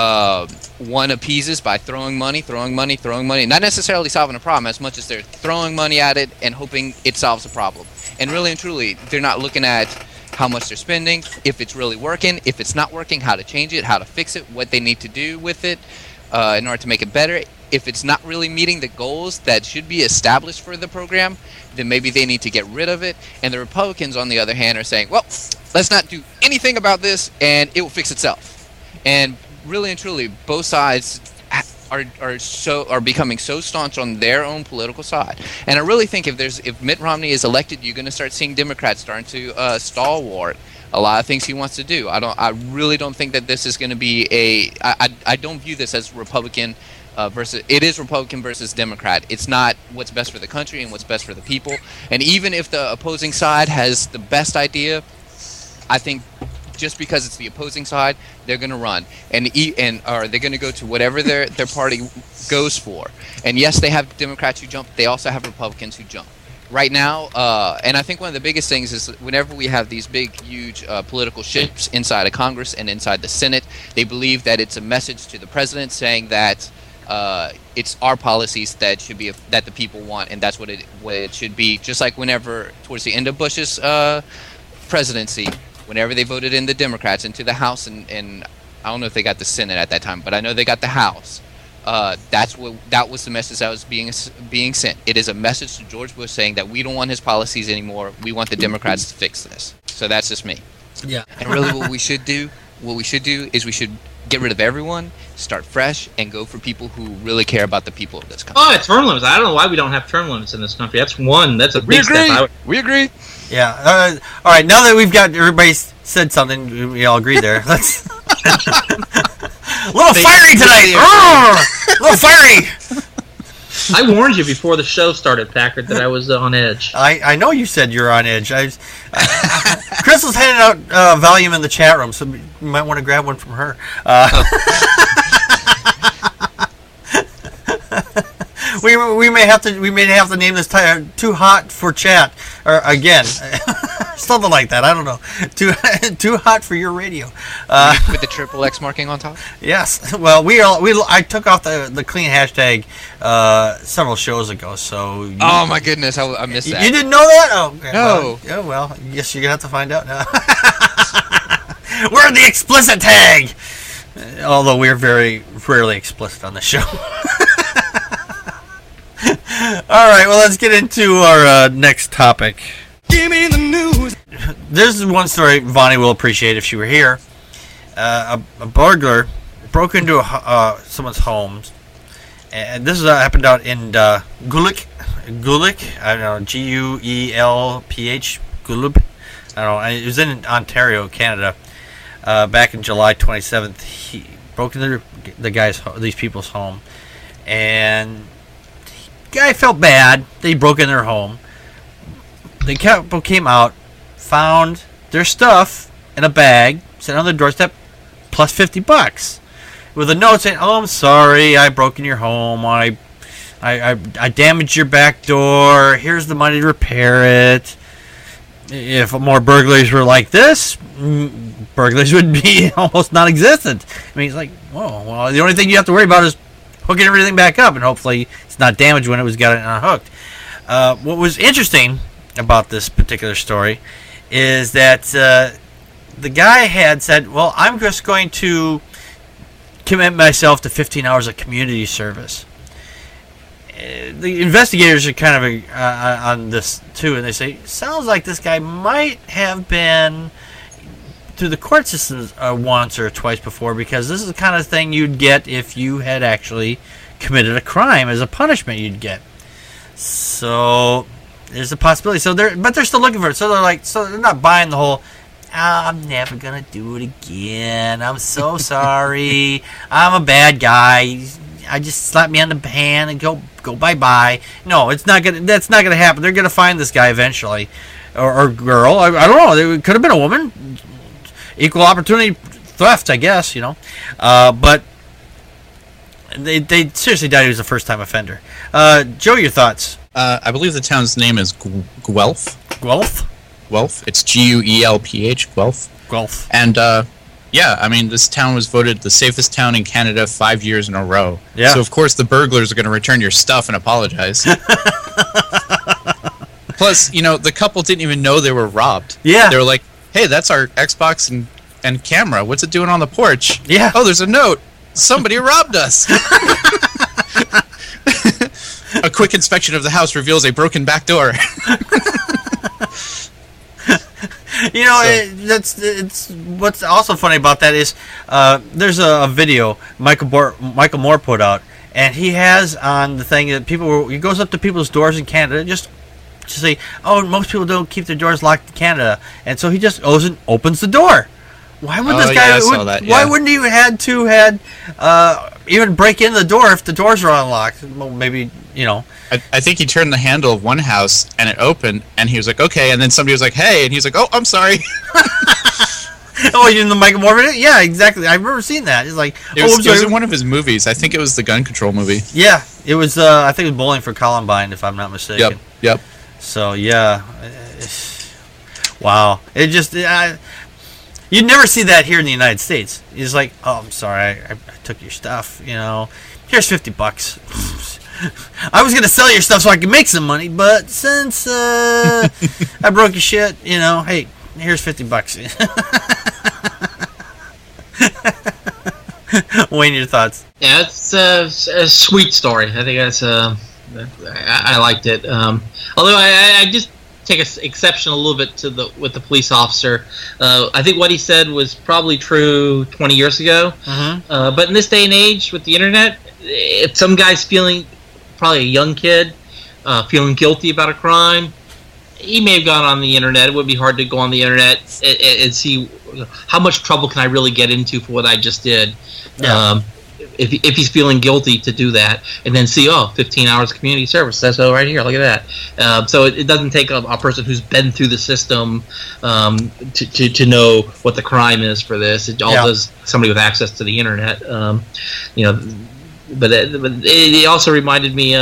E: One appeases by throwing money, not necessarily solving a problem as much as they're throwing money at it and hoping it solves a problem. And really and truly, they're not looking at how much they're spending, if it's really working, if it's not working, how to change it, how to fix it, what they need to do with it in order to make it better. If it's not really meeting the goals that should be established for the program, then maybe they need to get rid of it. And the Republicans, on the other hand, are saying, well, let's not do anything about this and it will fix itself. And really and truly, both sides are becoming so staunch on their own political side. And I really think if Mitt Romney is elected, you're going to start seeing Democrats starting to stalwart a lot of things he wants to do. I really don't think that this is going to be I don't view this as Republican versus it is Republican versus Democrat. It's not what's best for the country and what's best for the people. And even if the opposing side has the best idea, I think just because it's the opposing side, they're going to run or they're going to go to whatever their party goes for. And yes, they have Democrats who jump. They also have Republicans who jump. Right now, and I think one of the biggest things is whenever we have these big, huge political shifts inside of Congress and inside the Senate, they believe that it's a message to the president saying that it's our policies that should be that the people want, and that's what it should be. Just like whenever towards the end of Bush's presidency, whenever they voted in the Democrats into the House, and I don't know if they got the Senate at that time, but I know they got the House. That was the message that was being sent. It is a message to George Bush saying that we don't want his policies anymore. We want the Democrats to fix this. So that's just me.
A: Yeah.
E: And really, what we should do is we should get rid of everyone, start fresh, and go for people who really care about the people of this country.
D: Oh, term limits. I don't know why we don't have term limits in this country. That's a big step.
E: We agree.
A: Yeah. All right. Now that we've got everybody said something, we all agree there. Let's. A little fiery tonight. A little fiery.
D: I warned you before the show started, Packard, that I was on edge.
A: I know you said you're on edge. Crystal's handing out volume in the chat room, so you might want to grab one from her. We may have to name this "Too Hot for Chat" or again, something like that. I don't know. Too hot for your radio.
E: With the XXX marking on top.
A: Yes. Well, I took off the clean hashtag several shows ago. So.
E: Oh my goodness, I missed that.
A: You didn't know that? Oh
E: no.
A: Well, I guess you're gonna have to find out now. We're the explicit tag. Although we're very rarely explicit on the show. All right, well, let's get into our next topic. Give me the news. There's one story Vonnie will appreciate if she were here. A burglar broke into someone's home, and this happened out in Guelph. I don't know, Guelph, Guelph. I don't know. It was in Ontario, Canada. Back in July 27th, he broke into these people's home, and guy felt bad that he broke in their home. The couple came out, found their stuff in a bag, sitting on the doorstep, plus $50, with a note saying, "Oh, I'm sorry, I broke in your home. I damaged your back door. Here's the money to repair it." If more burglaries were like this, burglaries would be almost non-existent. I mean, it's like, whoa, well, the only thing you have to worry about is hooking everything back up, and hopefully it's not damaged when it was got unhooked. What was interesting about this particular story is that the guy had said, well, I'm just going to commit myself to 15 hours of community service. The investigators are kind of on this too, and they say, sounds like this guy might have been through the court system once or twice before, because this is the kind of thing you'd get if you had actually committed a crime as a punishment you'd get. So there's a possibility. But they're still looking for it. So they're not buying the whole, I'm never gonna do it again. I'm so sorry. I'm a bad guy. I just slap me on the hand and go bye. No, that's not gonna happen. They're gonna find this guy eventually, or girl. I don't know. It could have been a woman. Equal opportunity theft, I guess, but they seriously doubt he was a first-time offender. Joe, your thoughts?
C: I believe the town's name is Guelph.
A: Guelph?
C: Guelph. It's Guelph. Guelph.
A: Guelph.
C: And yeah, I mean, this town was voted the safest town in Canada 5 years in a row.
A: Yeah.
C: So of course the burglars are going to return your stuff and apologize. Plus, the couple didn't even know they were robbed.
A: Yeah.
C: They were like, hey, that's our Xbox and camera. What's it doing on the porch?
A: Yeah.
C: Oh, there's a note. Somebody robbed us. A quick inspection of the house reveals a broken back door.
A: It's what's also funny about that is there's a video Michael Moore put out, and he has on the thing that he goes up to people's doors in Canada just to say, oh, most people don't keep their doors locked in Canada, and so he just goes and opens the door. Why would
C: Oh,
A: this guy?
C: yeah, I saw that,
A: Why
C: yeah.
A: wouldn't he even break in the door if the doors were unlocked? Well, maybe
C: I think he turned the handle of one house and it opened, and he was like, okay, and then somebody was like, hey, and he's like, oh, I'm sorry.
A: Oh, you in the Michael Moore? Yeah, exactly. I remember seeing that. It's like,
C: It
A: I'm
C: was
A: sorry.
C: in one of his movies. I think it was the gun control movie.
A: Yeah, it was. I think it was Bowling for Columbine, if I'm not mistaken.
C: Yep.
A: So yeah, wow. It just you'd never see that here in the United States. It's like, oh, I'm sorry, I took your stuff. Here's $50. I was gonna sell your stuff so I could make some money, but since I broke your shit, hey, here's $50. Wayne, your thoughts?
D: Yeah, it's a sweet story. I think that's I liked it. Although I just take exception a little bit with the police officer. I think what he said was probably true 20 years ago.
A: Mm-hmm.
D: But in this day and age with the internet, if some guy's probably a young kid, feeling guilty about a crime, he may have gone on the internet. It would be hard to go on the internet and see how much trouble can I really get into for what I just did.
A: Yeah.
D: If he's feeling guilty to do that, and then see, 15 hours of community service. That's right here. Look at that. So it doesn't take a person who's been through the system to know what the crime is for this. It all does somebody with access to the internet. But it also reminded me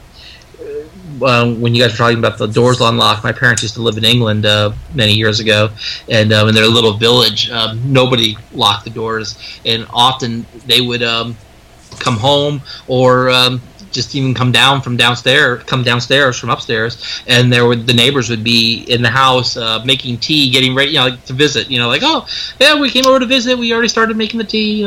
D: when you guys were talking about the doors unlocked. My parents used to live in England many years ago, and in their little village, nobody locked the doors, and often they would come home or just even come downstairs from upstairs, and the neighbors would be in the house making tea, getting ready, to visit. Oh yeah, we came over to visit. We already started making the tea.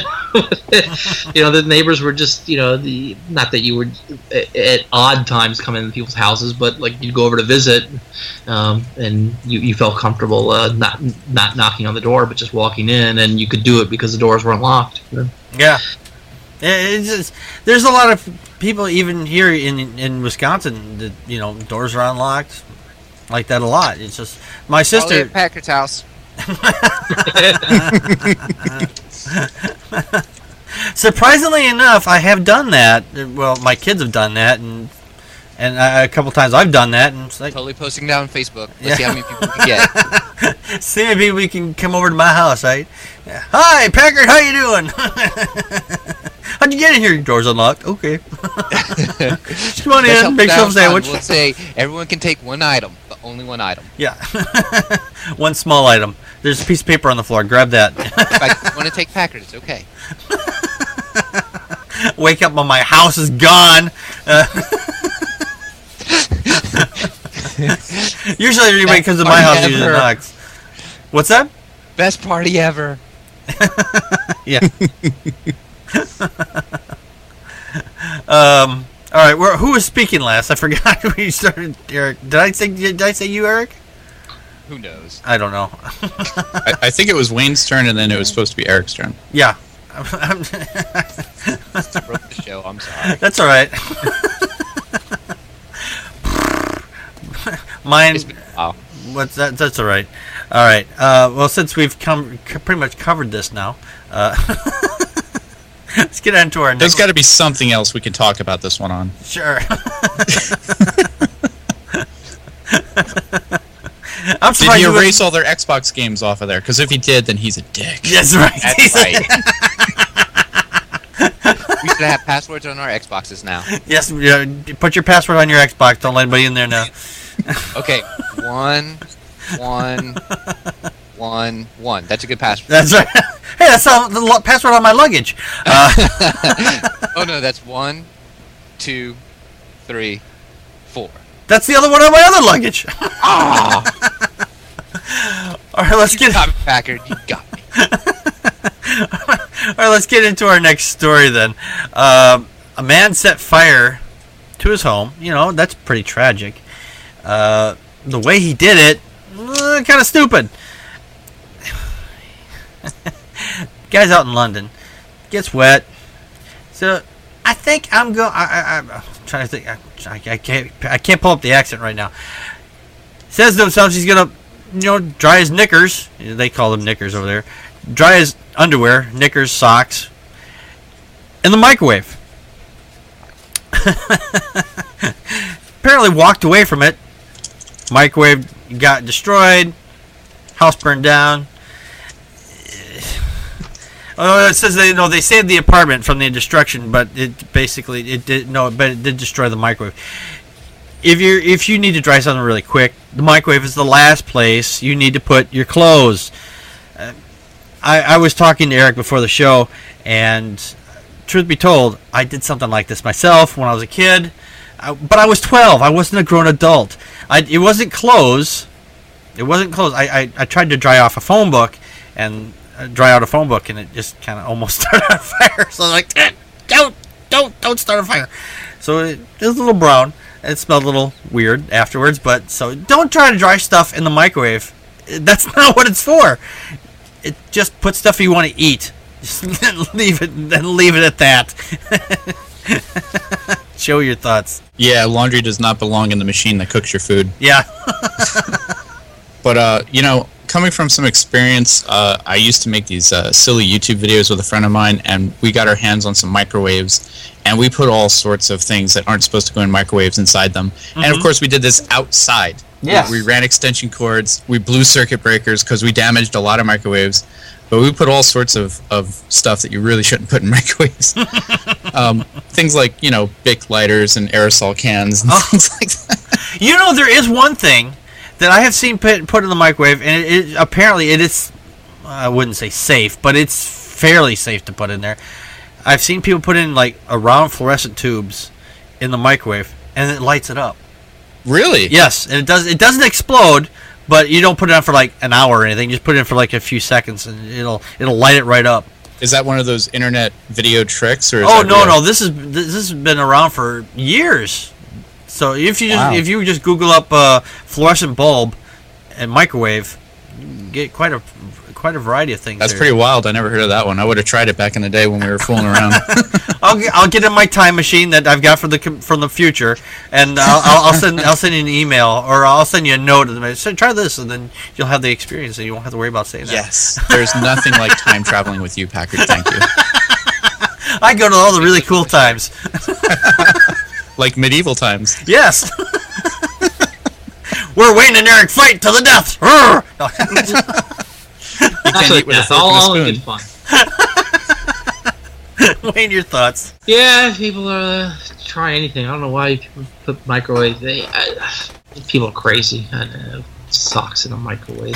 D: The neighbors were just not that you would at odd times come into people's houses, but like you'd go over to visit, and you felt comfortable not knocking on the door, but just walking in, and you could do it because the doors weren't locked.
A: Yeah. It's just, there's a lot of people even here in Wisconsin that doors are unlocked like that a lot. It's just my
E: Probably
A: sister.
E: at Packard's house.
A: Surprisingly enough, I have done that. Well, my kids have done that, and a couple times I've done that, and it's like,
E: Totally posting down on Facebook. Let's see how many people we can get.
A: see maybe we can come over to my house, right? Hi, Packard, how you doing? How'd you get in here? Your door's unlocked. Okay. Just come on
E: Let's
A: in,
E: help
A: make
E: down
A: yourself a sandwich.
E: We'll say everyone can take one item, but only one item.
A: Yeah. One small item. There's a piece of paper on the floor. Grab that.
E: If I want to take Packard, it's okay.
A: Wake up when my house is gone. Usually everybody comes to my house and usually knocks. What's that?
E: Best party ever.
A: Yeah. All right. Who was speaking last? I forgot who you started. Eric. Did I say you, Eric?
E: Who knows?
A: I don't know.
C: I think it was Wayne's turn, and then it was supposed to be Eric's turn.
A: Yeah.
E: I broke the show. I'm sorry.
A: That's all right. Mine.
E: It's been a while.
A: What's that? That's all right. All right. Well, since we've pretty much covered this now, let's get on to our next.
C: There's got to be something else we can talk about this one on.
A: Sure. I'm
C: Did
A: surprised
C: he
A: you
C: erase all their Xbox games off of there? Because if he did, then he's a dick.
A: That's right.
E: That's right. We should have passwords on our Xboxes now.
A: Yes. Put your password on your Xbox. Don't let anybody in there now.
E: Okay, 1, 1, 1, 1. That's a good password.
A: That's right. Hey, that's the password on my luggage.
E: Oh no, that's 1, 2, 3, 4.
A: That's the other one on my other luggage.
E: Ah,
A: All right, let's
E: you
A: get.
E: got me, Packard. You got me.
A: All right, let's get into our next story then. A man set fire to his home. That's pretty tragic. The way he did it, kind of stupid. Guy's out in London, gets wet. So I think I'm going. I'm trying to think. I can't pull up the accent right now. Says to himself he's gonna dry his knickers. They call them knickers over there. Dry his underwear, knickers, socks, in the microwave. Apparently walked away from it. Microwave got destroyed. House burned down. It says they saved the apartment from the destruction, but it did destroy the microwave. If you need to dry something really quick, the microwave is the last place you need to put your clothes. I was talking to Eric before the show, and truth be told, I did something like this myself when I was a kid. But I was 12. I wasn't a grown adult. It wasn't clothes. It wasn't clothes. I tried to dry off a phone book and dry out a phone book, and it just kind of almost started on fire. So I was like, don't start a fire. So it was a little brown. It smelled a little weird afterwards. But so don't try to dry stuff in the microwave. That's not what it's for. It just put stuff you want to eat. Just leave it at that. Show your thoughts.
C: Yeah, laundry does not belong in the machine that cooks your food.
A: Yeah.
C: But, coming from some experience, I used to make these silly YouTube videos with a friend of mine, and we got our hands on some microwaves, and we put all sorts of things that aren't supposed to go in microwaves inside them. Mm-hmm. And, of course, we did this outside.
A: Yes.
C: We ran extension cords, we blew circuit breakers because we damaged a lot of microwaves. But we put all sorts of stuff that you really shouldn't put in microwaves. Things like, Bic lighters and aerosol cans and things like that.
A: There is one thing that I have seen put in the microwave, and apparently it is, I wouldn't say safe, but it's fairly safe to put in there. I've seen people put in, like, round fluorescent tubes in the microwave, and it lights it up.
C: Really?
A: Yes, and it doesn't explode. But you don't put it on for like an hour or anything. Just put it in for like a few seconds, and it'll light it right up.
C: Is that one of those internet video tricks, or?
A: No. This has been around for years. So if you just Google up fluorescent bulb and microwave, you get quite a variety of things.
C: That's
A: there.
C: Pretty wild. I never heard of that one. I would have tried it back in the day when we were fooling around.
A: I'll get in my time machine that I've got from the future, and I'll send you an email, or I'll send you a note and say, try this, and then you'll have the experience, and you won't have to worry about saying that.
C: Yes, there's nothing like time traveling with you, Packard. Thank you.
A: I go to all the really cool times,
C: like medieval times.
A: Yes. We're Wayne and Eric fight to the death.
C: You can't eat with a fork and a spoon.
A: Wayne, your thoughts?
D: Yeah, people are try anything. I don't know why people put microwave. People are crazy. I know. Socks in a microwave.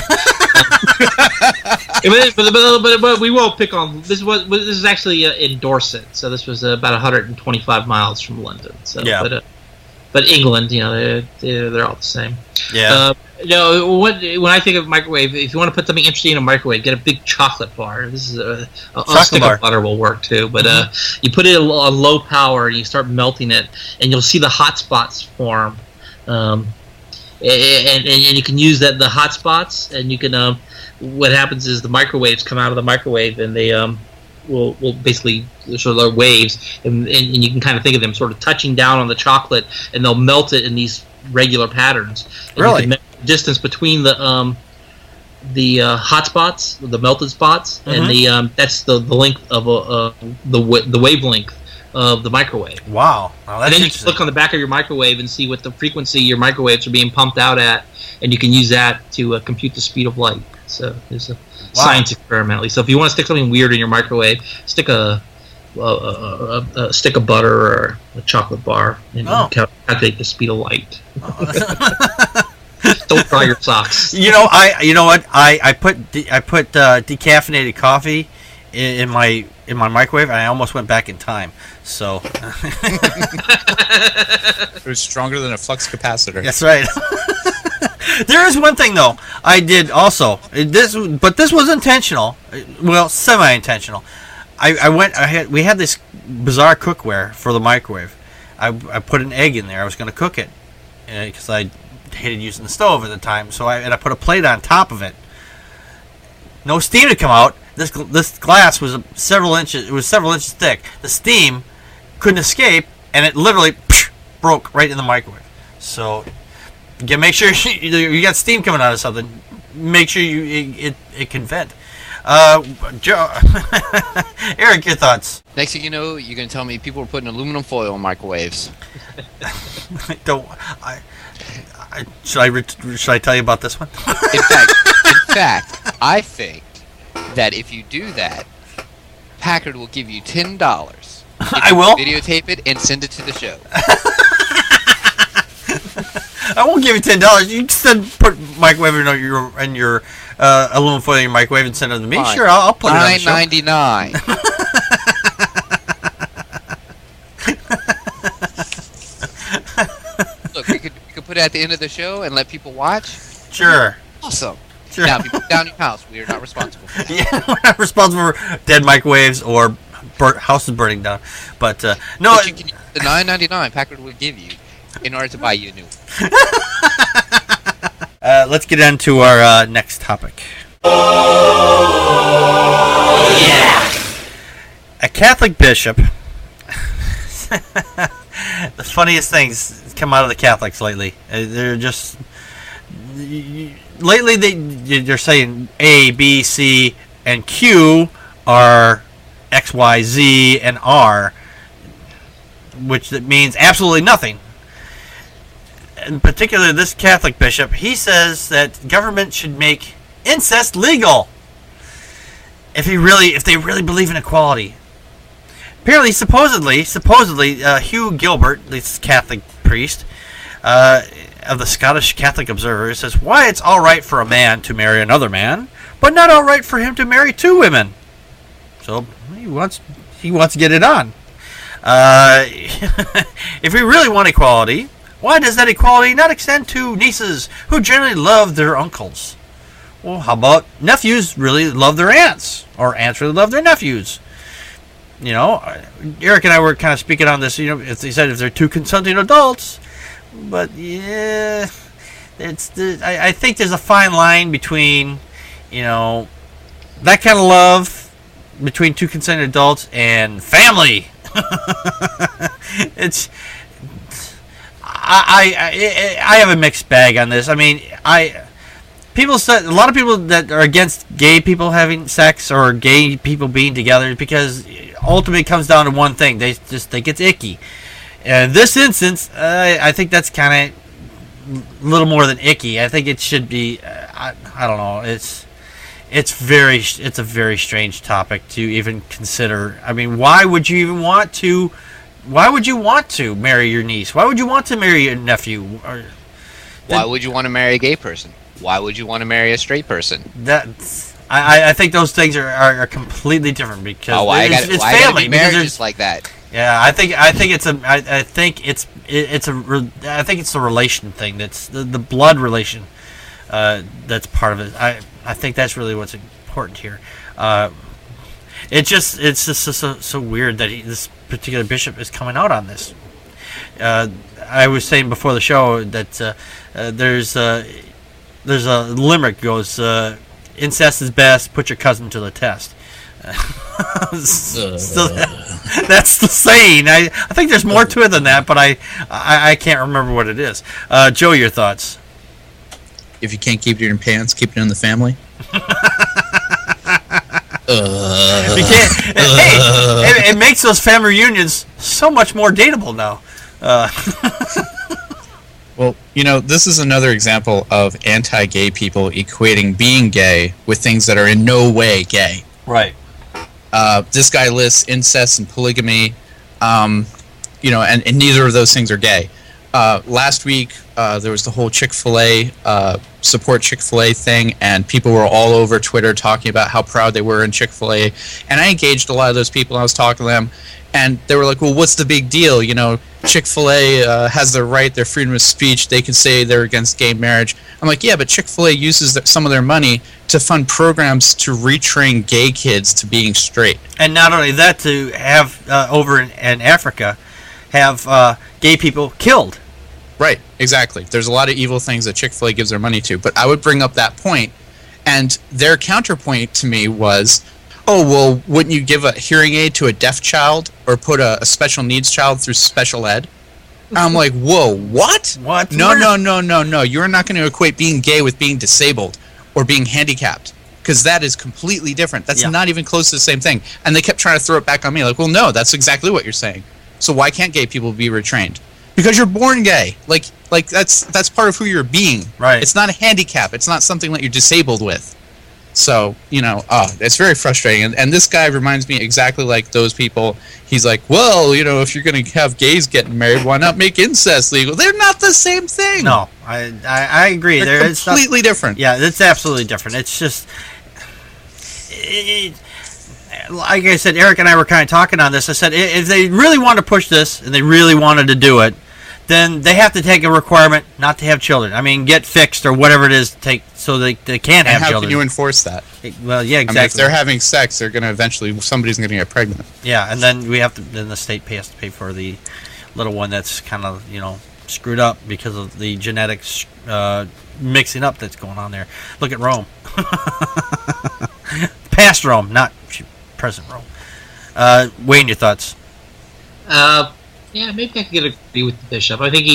D: but we won't pick on this. This is actually in Dorset, so this was about 125 miles from London. So,
A: yeah.
D: But England, they're all the same.
A: Yeah.
D: When I think of microwave, if you want to put something interesting in a microwave, get a big chocolate bar. This is a stick of butter will work too. But you put it on low power and you start melting it, and you'll see the hot spots form. And you can use the hot spots, and you can. What happens is the microwaves come out of the microwave, and they will basically sort of waves, and you can kind of think of them sort of touching down on the chocolate, and they'll melt it in these regular patterns. And
A: really,
D: you can measure the distance between the hot spots, the melted spots,
A: mm-hmm.
D: and that's the length of the wavelength of the microwave.
A: Wow! That's
D: and then you can look on the back of your microwave and see what the frequency your microwaves are being pumped out at, and you can use that to compute the speed of light. So there's a science experiment, at least. So if you want to stick something weird in your microwave, stick a stick of butter or a chocolate bar, and calculate the speed of light. Don't dry your socks.
A: You know what? I put decaffeinated coffee in my microwave, and I almost went back in time. So
C: it was stronger than a flux capacitor.
A: That's right. There is one thing though I did also. This was intentional. Well, semi-intentional. We had this bizarre cookware for the microwave. I put an egg in there. I was going to cook it because I hated using the stove at the time. So I put a plate on top of it. No steam had come out. This glass was several inches. It was several inches thick. The steam couldn't escape, and it literally broke right in the microwave. So, make sure you got steam coming out of something. make sure it can vent. Joe, Eric, your thoughts?
E: Next thing you know, you're gonna tell me people are putting aluminum foil in microwaves.
A: Should I tell you about this one?
E: In fact, I think that if you do that, Packard will give you $10.
A: I will
E: videotape it and send it to the show.
A: I won't give you $10. You can put microwave in your aluminum foil in your microwave and send it to me.
E: Fine.
A: Sure, I'll put it on the show.
E: $9.99. Look, we could put it at the end of the show and let people watch.
A: Sure.
E: Awesome.
A: Sure.
E: Now, if you put it down your house, we are not responsible for that.
A: Yeah, we're not responsible for dead microwaves or houses burning down. But no,
E: But you can use the $9.99 Packard will give you in order to buy you a new one.
A: Let's get into our next topic. Yeah. A Catholic bishop. The funniest things come out of the Catholics lately. They're just lately they're saying A, B, C, and Q are X, Y, Z, and R, which that means absolutely nothing. In particular, this Catholic bishop, he says that government should make incest legal if they really believe in equality. Apparently, supposedly, Hugh Gilbert, this Catholic priest of the Scottish Catholic Observer, says why it's all right for a man to marry another man, but not all right for him to marry two women. So he wants to get it on. If we really want equality, why does that equality not extend to nieces who generally love their uncles? Well, how about nephews really love their aunts, or aunts really love their nephews? You know, Eric and I were kind of speaking on this. You know, if they said if they're two consenting adults, but yeah, I think there's a fine line between, you know, that kind of love between two consenting adults and family. I have a mixed bag on this. I mean, people said a lot of people that are against gay people having sex or gay people being together because ultimately it comes down to one thing: they just think it's icky. And in this instance, I think that's kind of a little more than icky. I think it should be. I don't know. It's a very strange topic to even consider. I mean, why would you even want to? Why would you want to marry your niece? Why would you want to marry your nephew?
E: Why would you want to marry a gay person? Why would you want to marry a straight person?
A: I think those things are completely different because it's family.
E: Marriages like that.
A: Yeah, I think it's a relation thing. That's the blood relation. That's part of it. I think that's really what's important here. It's just so weird that this particular bishop is coming out on this. I was saying before the show that there's a limerick goes, incest is best, put your cousin to the test. So that's the saying. I think there's more to it than that, but I can't remember what it is. Joe, your thoughts?
C: If you can't keep it in your pants, keep it in the family.
A: You can't. Hey, it makes those family reunions so much more dateable now.
C: Well, you know, this is another example of anti-gay people equating being gay with things that are in no way gay.
A: Right.
C: This guy lists incest and polygamy, you know, and neither of those things are gay. Last week, there was the whole Chick-fil-A, support Chick-fil-A thing, and people were all over Twitter talking about how proud they were in Chick-fil-A. And I engaged a lot of those people, and I was talking to them, and they were like, well, what's the big deal? You know, Chick-fil-A has their right, their freedom of speech. They can say they're against gay marriage. I'm like, yeah, but Chick-fil-A uses some of their money to fund programs to retrain gay kids to being straight.
A: And not only that, to have, over in Africa, have gay people killed.
C: Right, exactly. There's a lot of evil things that Chick-fil-A gives their money to. But I would bring up that point, and their counterpoint to me was, oh, well, wouldn't you give a hearing aid to a deaf child or put a special needs child through special ed? I'm like, whoa, what?
A: What?
C: No. You're not going to equate being gay with being disabled. or being handicapped, because that is completely different. That's
A: Yeah.
C: not even close to the same thing. And they kept trying to throw it back on me, like, well, no, that's exactly what you're saying. So why can't gay people be retrained? Because you're born gay. Like that's part of who you're being.
A: Right.
C: It's not a handicap. It's not something that you're disabled with. So, it's very frustrating. And this guy reminds me exactly like those people. He's like, well, if you're going to have gays getting married, why not make incest legal? They're not the same thing.
A: No, I agree.
C: They're
A: It's not-
C: completely different.
A: Yeah, it's absolutely different. It's just, like I said, Eric and I were kind of talking on this. I said, if they really want to push this and they really wanted to do it, then they have to take a requirement not to have children. I mean, get fixed or whatever it is to take so they can't
C: And
A: have
C: how
A: children.
C: can you enforce that?
A: Well, yeah,
C: I mean, if
A: exactly.
C: they're having sex, they're going to eventually, somebody's going to get pregnant.
A: Yeah, and then then the state has to pay for the little one that's kind of, screwed up because of the genetics mixing up that's going on there. Look at Rome. Past Rome, not present Rome. Wayne, your thoughts?
D: Yeah, maybe I could agree with the bishop. I think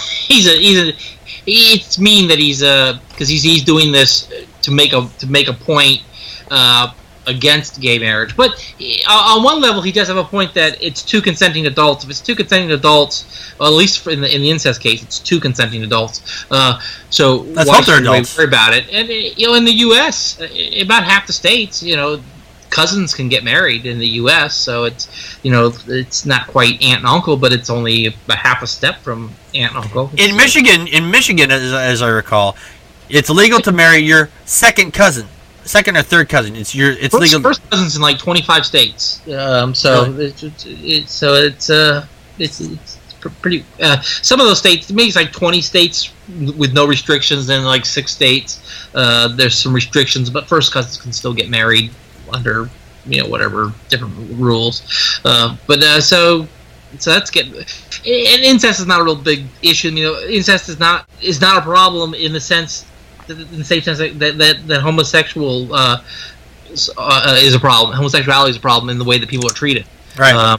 D: it's mean that because he's doing this to make a point against gay marriage. But on one level, he does have a point that it's two consenting adults. If it's two consenting adults, well, at least in the incest case, it's two consenting adults. So
A: Let's
D: why
A: hope they're
D: should we
A: adults.
D: worry about it? And in the U.S., about half the states, cousins can get married in the U.S., so it's not quite aunt and uncle, but it's only a half a step from aunt and uncle.
A: In Michigan, as I recall, it's legal to marry your second or third cousin. It's legal.
D: First cousins in like 25 states. It's pretty. Some of those states, maybe it's like 20 states with no restrictions, and like 6 states there's some restrictions, but first cousins can still get married under whatever different rules. So that's getting. And incest is not a real big issue. Incest is not a problem in the same sense that homosexual is a problem. Homosexuality is a problem in the way that people are treated.
A: Right.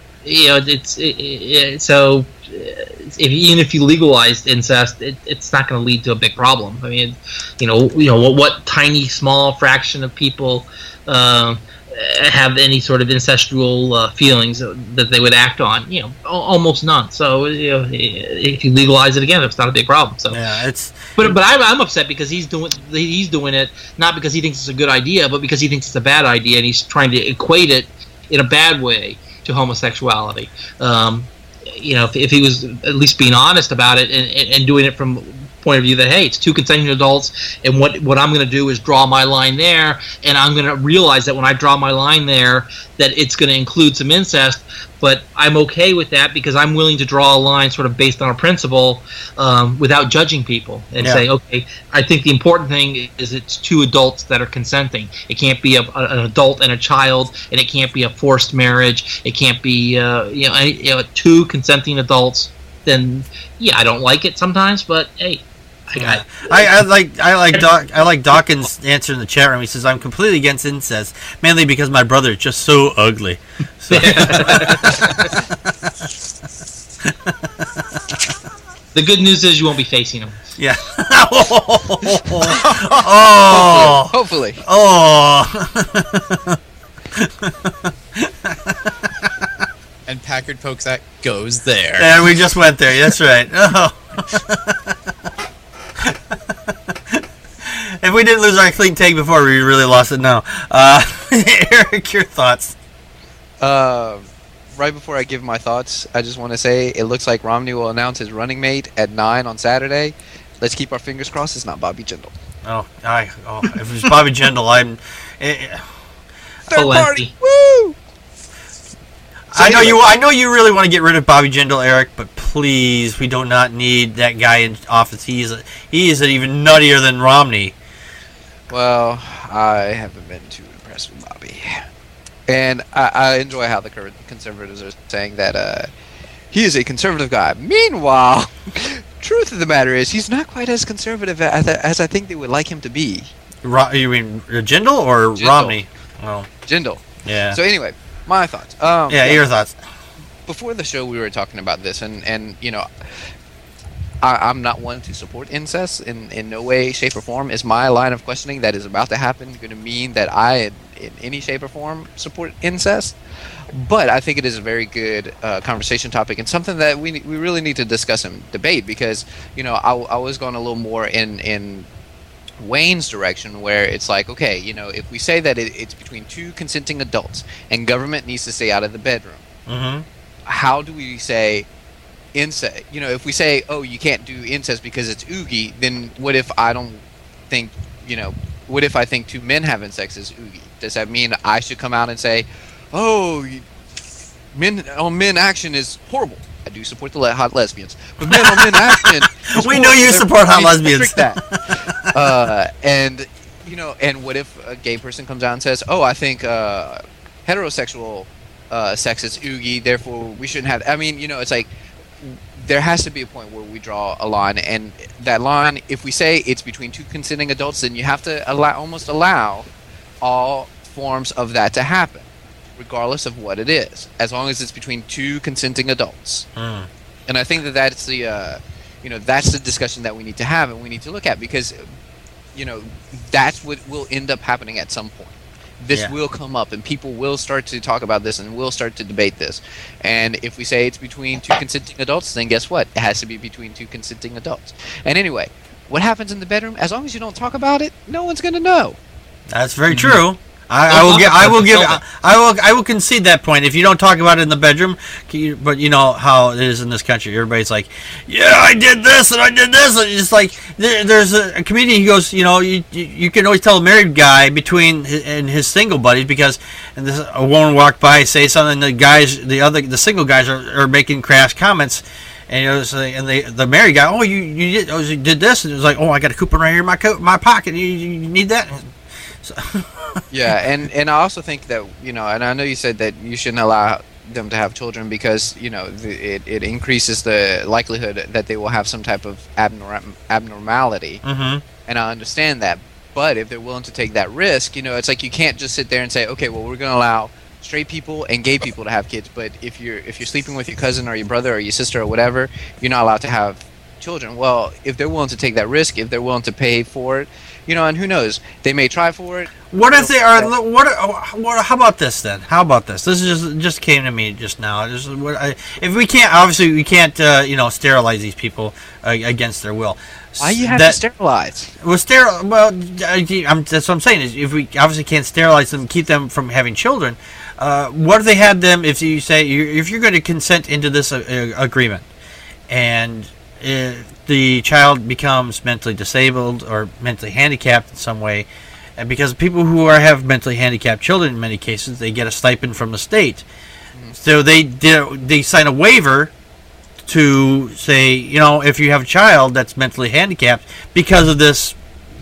D: So even if you legalize incest, it's not going to lead to a big problem. I mean, what tiny small fraction of people have any sort of incestual feelings that they would act on? Almost none. So if you legalize it again, it's not a big problem. So
A: Yeah, it's.
D: But I'm upset because he's doing it not because he thinks it's a good idea, but because he thinks it's a bad idea, and he's trying to equate it in a bad way to homosexuality. If he was at least being honest about it and doing it from point of view that, hey, it's two consenting adults, and what I'm going to do is draw my line there, and I'm going to realize that when I draw my line there that it's going to include some incest, but I'm okay with that because I'm willing to draw a line sort of based on a principle without judging people and say, okay, I think the important thing is it's two adults that are consenting. It can't be an adult and a child, and it can't be a forced marriage. It can't be two consenting adults. Then I don't like it sometimes, but hey,
A: I like Dawkins' answer in the chat room. He says, "I'm completely against incest, mainly because my brother is just so ugly." So,
D: the good news is you won't be facing him.
A: yeah.
E: Hopefully.
C: And Packard pokes that goes there.
A: And we just went there. That's right. Oh. If we didn't lose our clean take before, we really lost it now. Eric, your thoughts?
E: Right before I give my thoughts, I just want to say it looks like Romney will announce his running mate at 9 on Saturday. Let's keep our fingers crossed it's not Bobby Jindal.
A: If it was Bobby Jindal,
E: Third
D: Pawlenty.
E: party. Woo!
A: I know you really want to get rid of Bobby Jindal, Eric, but please, we do not need that guy in office. He is even nuttier than Romney.
E: Well, I haven't been too impressed with Bobby. And I enjoy how the current conservatives are saying that he is a conservative guy. Meanwhile, truth of the matter is he's not quite as conservative as I think they would like him to be.
A: You mean Jindal or
E: Jindal.
A: Romney? Oh,
E: Jindal.
A: yeah.
E: So anyway, my thoughts.
A: Your thoughts.
E: Before the show, we were talking about this, and I'm not one to support incest in no way, shape, or form. Is my line of questioning that is about to happen going to mean that I, in any shape or form, support incest? But I think it is a very good conversation topic and something that we really need to discuss and debate, because I was going a little more in Wayne's direction, where it's like, okay, if we say that it's between two consenting adults and government needs to stay out of the bedroom, how do we say incest? If we say, oh, you can't do incest because it's oogie, then what if I don't think, what if I think two men having sex is oogie? Does that mean I should come out and say, oh, men on men action is horrible? I do support the hot lesbians, but men on men action.
A: We know you support hot lesbians.
E: And what if a gay person comes out and says, "Oh, I think heterosexual sex is oogie, therefore we shouldn't have." I mean, it's like there has to be a point where we draw a line, and that line, if we say it's between two consenting adults, then you have to allow all forms of that to happen, regardless of what it is, as long as it's between two consenting adults. And I think that's the that's the discussion that we need to have and we need to look at, because that's what will end up happening at some point. This will come up and people will start to talk about this and we'll start to debate this. And if we say it's between two consenting adults, then guess what? It has to be between two consenting adults. And anyway, what happens in the bedroom, as long as you don't talk about it, no one's going to know.
A: That's very true. I will concede that point. If you don't talk about it in the bedroom, but you know how it is in this country. Everybody's like, "Yeah, I did this and I did this." And it's just like there's a comedian. He goes, you can always tell a married guy between his single buddies, because a woman walked by, say something, the single guys are making crass comments. And the married guy, oh, you did this, and it was like, oh, I got a coupon right here in my pocket. You need that. So.
E: Yeah, and I also think that and I know you said that you shouldn't allow them to have children because it increases the likelihood that they will have some type of abnormality, and I understand that. But if they're willing to take that risk, it's like you can't just sit there and say, okay, well, we're going to allow straight people and gay people to have kids, but if you're sleeping with your cousin or your brother or your sister or whatever, you're not allowed to have children. Well, if they're willing to take that risk, if they're willing to pay for it, and who knows, they may try for it.
A: What if they are? How about this then? How about this? This just came to me just now. If we can't, obviously we can't, sterilize these people against their will.
E: Why you have to sterilize?
A: Well, that's what I'm saying. Is if we obviously can't sterilize them, keep them from having children. What if they had them? If you say if you're going to consent into this agreement, and the child becomes mentally disabled or mentally handicapped in some way, and because people who have mentally handicapped children in many cases, they get a stipend from the state. So they sign a waiver to say, if you have a child that's mentally handicapped because of this,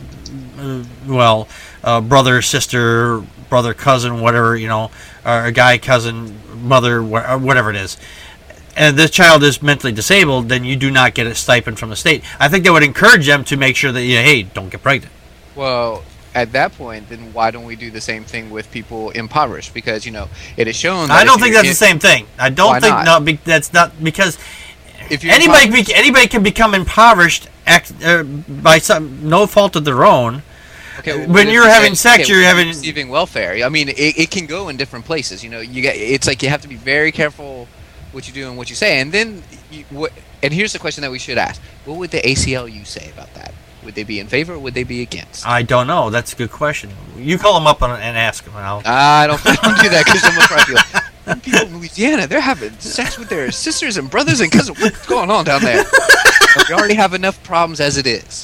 A: brother, sister, brother, cousin, whatever, or a guy, cousin, mother, whatever it is, and this child is mentally disabled, then you do not get a stipend from the state. I think that would encourage them to make sure that, hey, don't get pregnant.
E: Well, at that point, then why don't we do the same thing with people impoverished? Because, it is shown that
A: I don't think that's the same thing. I don't think, no, that's not, because if anybody can become impoverished by no fault of their own. Okay, when you're having sex, you're
E: receiving welfare. I mean, it can go in different places. It's like you have to be very careful what you do and what you say. And then, and here's the question that we should ask: what would the ACLU say about that? Would they be in favor or would they be against?
A: I don't know. That's a good question. You call them up and ask them.
E: I don't do that because someone probably like, people in Louisiana, they're having sex with their sisters and brothers and cousins. What's going on down there? We already have enough problems as it is.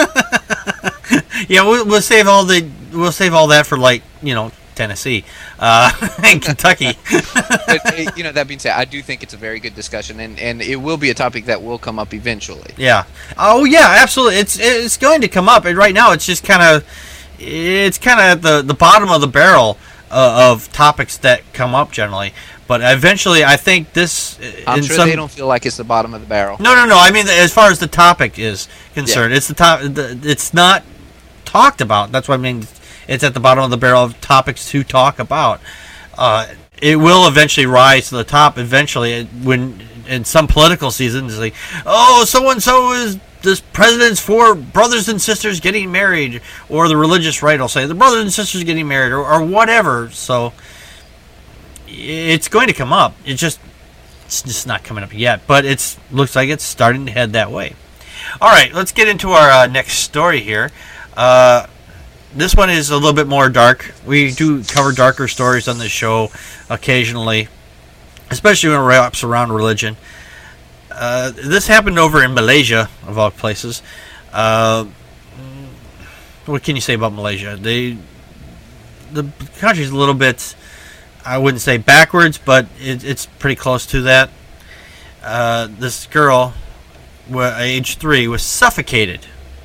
A: Yeah, we'll save all that for Tennessee and Kentucky.
E: But, that being said, I do think it's a very good discussion, and it will be a topic that will come up eventually.
A: Yeah. Oh yeah, absolutely. It's going to come up, and right now it's just kind of at the bottom of the barrel of topics that come up generally. But eventually, I think this.
E: I'm sure they don't feel like it's the bottom of the barrel.
A: No. I mean, as far as the topic is concerned, it's the top. It's not talked about. That's what I mean. It's at the bottom of the barrel of topics to talk about. It will eventually rise to the top. Eventually, when in some political seasons, like, oh, so and so is this president's for brothers and sisters getting married, or the religious right will say the brothers and sisters getting married, or whatever. So it's going to come up. It's just not coming up yet, but looks like it's starting to head that way. All right, let's get into our next story here. This one is a little bit more dark. We do cover darker stories on this show occasionally, especially when it wraps around religion. This happened over in Malaysia, of all places. What can you say about Malaysia? The country's a little bit, I wouldn't say backwards, but it's pretty close to that. This girl, age 3, was suffocated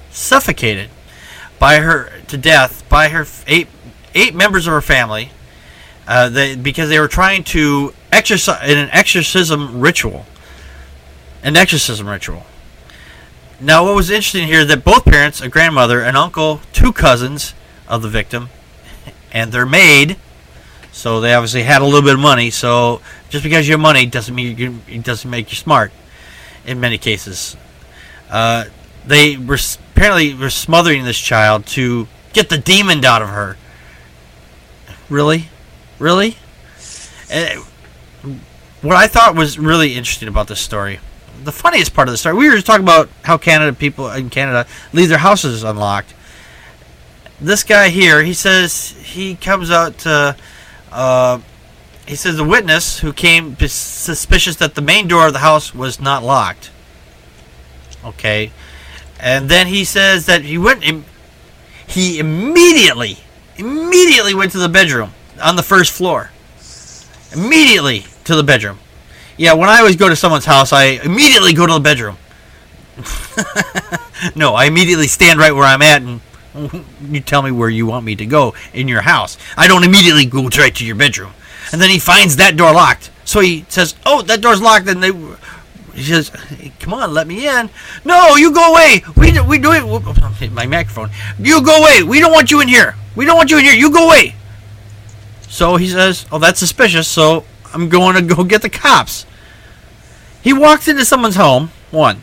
A: to death by her eight members of her family, because they were trying to exercise in an exorcism ritual. Now, what was interesting here is that both parents, a grandmother, an uncle, 2 cousins of the victim, and their maid. So they obviously had a little bit of money. So just because you have money doesn't mean it doesn't make you smart. In many cases, they were apparently smothering this child to get the demon out of her. Really? What I thought was really interesting about this story, the funniest part of the story, we were just talking about how people in Canada leave their houses unlocked. This guy here, he says he comes out to, he says the witness who came suspicious that the main door of the house was not locked. Okay. And then he says that he immediately went to the bedroom on the first floor. Immediately to the bedroom. Yeah, when I always go to someone's house, I immediately go to the bedroom. No, I immediately stand right where I'm at and you tell me where you want me to go in your house. I don't immediately go right to your bedroom. And then he finds that door locked. So he says, oh, that door's locked. And he says, hey, come on, let me in. No, you go away. We do it. My microphone. You go away. We don't want you in here. You go away. So he says, oh, that's suspicious. So I'm going to go get the cops. He walks into someone's home. 1.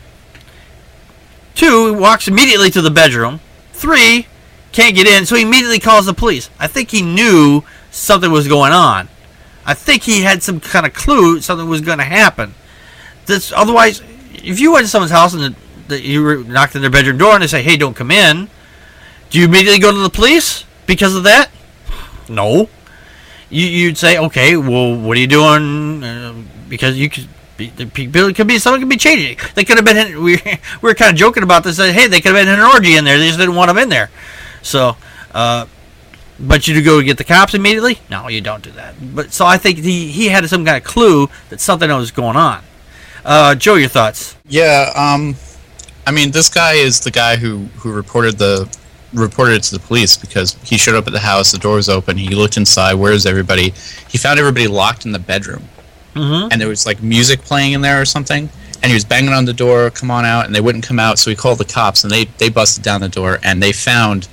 A: 2, he walks immediately to the bedroom. 3, can't get in, so he immediately calls the police. I think he knew something was going on. I think he had some kind of clue something was going to happen. Otherwise, if you went to someone's house and you knocked on their bedroom door and they say, hey, don't come in, do you immediately go to the police because of that? No. You'd say, okay, well, what are you doing? Because you could be, someone could be changing. They could have been. We were kind of joking about this. Hey, they could have been in an orgy in there. They just didn't want them in there. So, but you go get the cops immediately? No, you don't do that. But so I think he had some kind of clue that something was going on. Joe, your thoughts?
C: Yeah, I mean, this guy is the guy who reported it to the police because he showed up at the house, the door was open, he looked inside, where's everybody? He found everybody locked in the bedroom. Mm-hmm. And there was like music playing in there or something, and he was banging on the door, come on out, and they wouldn't come out, so he called the cops, and they busted down the door, and they found,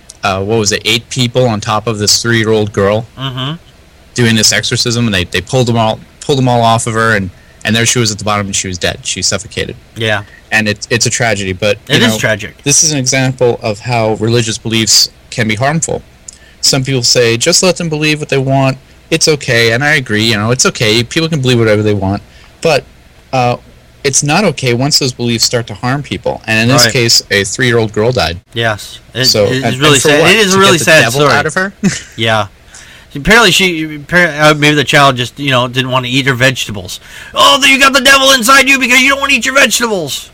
C: 8 people on top of this 3-year-old girl doing this exorcism, and they pulled them all off of her, and there she was at the bottom, and she was dead. She suffocated.
A: Yeah.
C: And it's a tragedy, but
A: it is tragic.
C: This is an example of how religious beliefs can be harmful. Some people say, just let them believe what they want. It's okay, and I agree. It's okay. People can believe whatever they want, but it's not okay once those beliefs start to harm people. And in this case, a 3-year-old girl died.
A: Yes, it's really sad. It is a really sad story.
C: Out of her.
A: Yeah. Apparently, maybe the child just didn't want to eat her vegetables. Oh, you got the devil inside you because you don't want to eat your vegetables.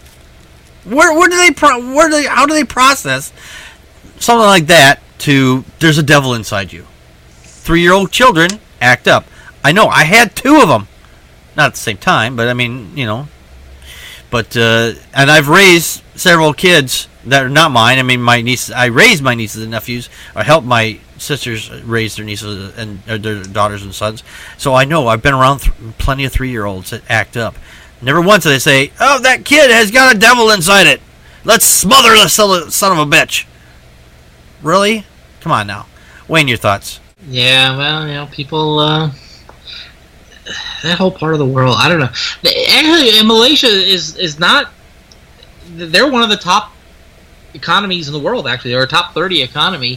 A: How do they process something like that? There's a devil inside you. 3-year-old children act up. I know. I had 2 of them, not at the same time, but I mean, But and I've raised several kids that are not mine. I mean, my nieces. I raised my nieces and nephews, or helped my sisters raise their nieces and their daughters and sons. So I know. I've been around plenty of 3-year-olds that act up. Never once do they say, "Oh, that kid has got a devil inside it. Let's smother the son of a bitch." Really? Come on now, Wayne. Your thoughts?
D: Yeah, well, people. that whole part of the world, I don't know. Actually, Malaysia is not. They're one of the top economies in the world. Actually, they're a top 30 economy.